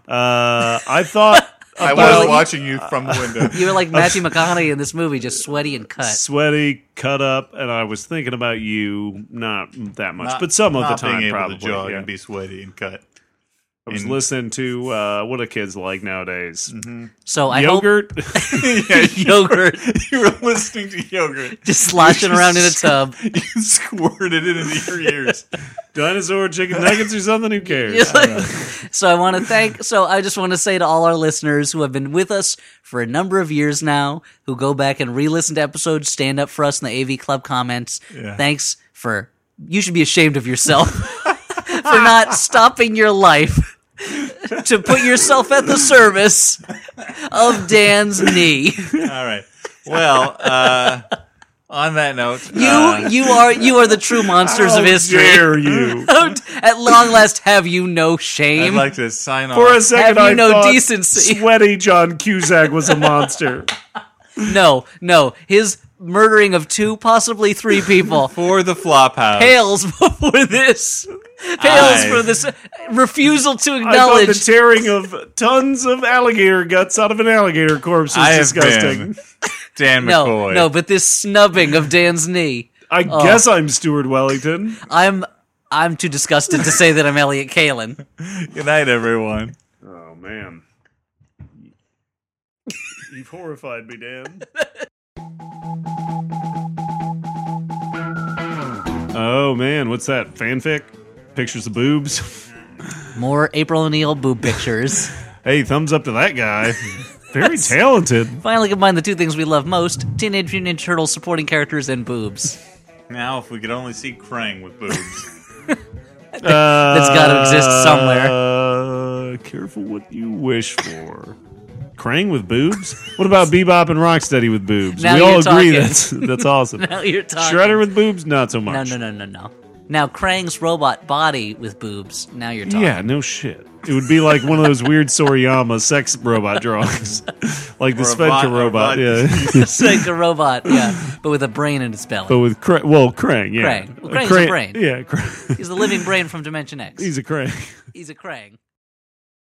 I thought I Well, was you- watching you from the window. You were like Matthew McConaughey in this movie, just sweaty and cut. sweaty, cut up, and I was thinking about you, not that much, Not- but some of the not time being able probably. to jog yeah. and be sweaty and cut. I was listening to what do kids like nowadays? So I Yogurt. Yeah, hope yogurt you were listening to yogurt. just sloshing around in a tub. You squirted it into your ears. Dinosaur chicken nuggets or something? Who cares? You're like- So I want to thank. So I just want to say to all our listeners who have been with us for a number of years now, who go back and re-listen to episodes, stand up for us in the AV Club comments. Yeah. Thanks for. You should be ashamed of yourself for not stopping your life to put yourself at the service of Dan's knee. All right. Well, on that note, You are the true monsters of How history. dare you? At long last, have you no I'd shame? like to sign off. For a second, Have you I no thought decency? sweaty John Cusack was a monster. No, his murdering of 2, possibly 3 people For the Flophouse. pales before this. Pales for this refusal to I thought the acknowledge. tearing of tons of alligator guts out of an alligator corpse was I have disgusting. been Dan No, McCoy. no, but this snubbing of Dan's knee. I guess I'm Stuart Wellington. I'm too disgusted to say that I'm Elliot Kalin. Good night, everyone. Oh, man. You've horrified me, Dan. Oh, man. What's that? Fanfic? Pictures of boobs? More April O'Neil boob pictures. Hey, thumbs up to that guy. Very talented. Finally combine the 2 things we love most: Teenage Mutant Ninja Turtles supporting characters and boobs. Now, if we could only see Krang with boobs. That's got to exist somewhere. Careful what you wish for. Krang with boobs? What about Bebop and Rocksteady with boobs? Now we all you're agree talking. that's awesome. Now you're talking. Shredder with boobs? Not so much. No. Now Krang's robot body with boobs. Now you're talking. Yeah, no shit. It would be like one of those weird Soriyama sex robot drawings. Like the Or a Svedka bot- or a robot, bot. yeah. It's like a robot, yeah, but with a brain in its belly. But with Krang, yeah. Krang. Well, Krang's a brain. Yeah, He's the living brain from Dimension X. he's a Krang. He's a Krang.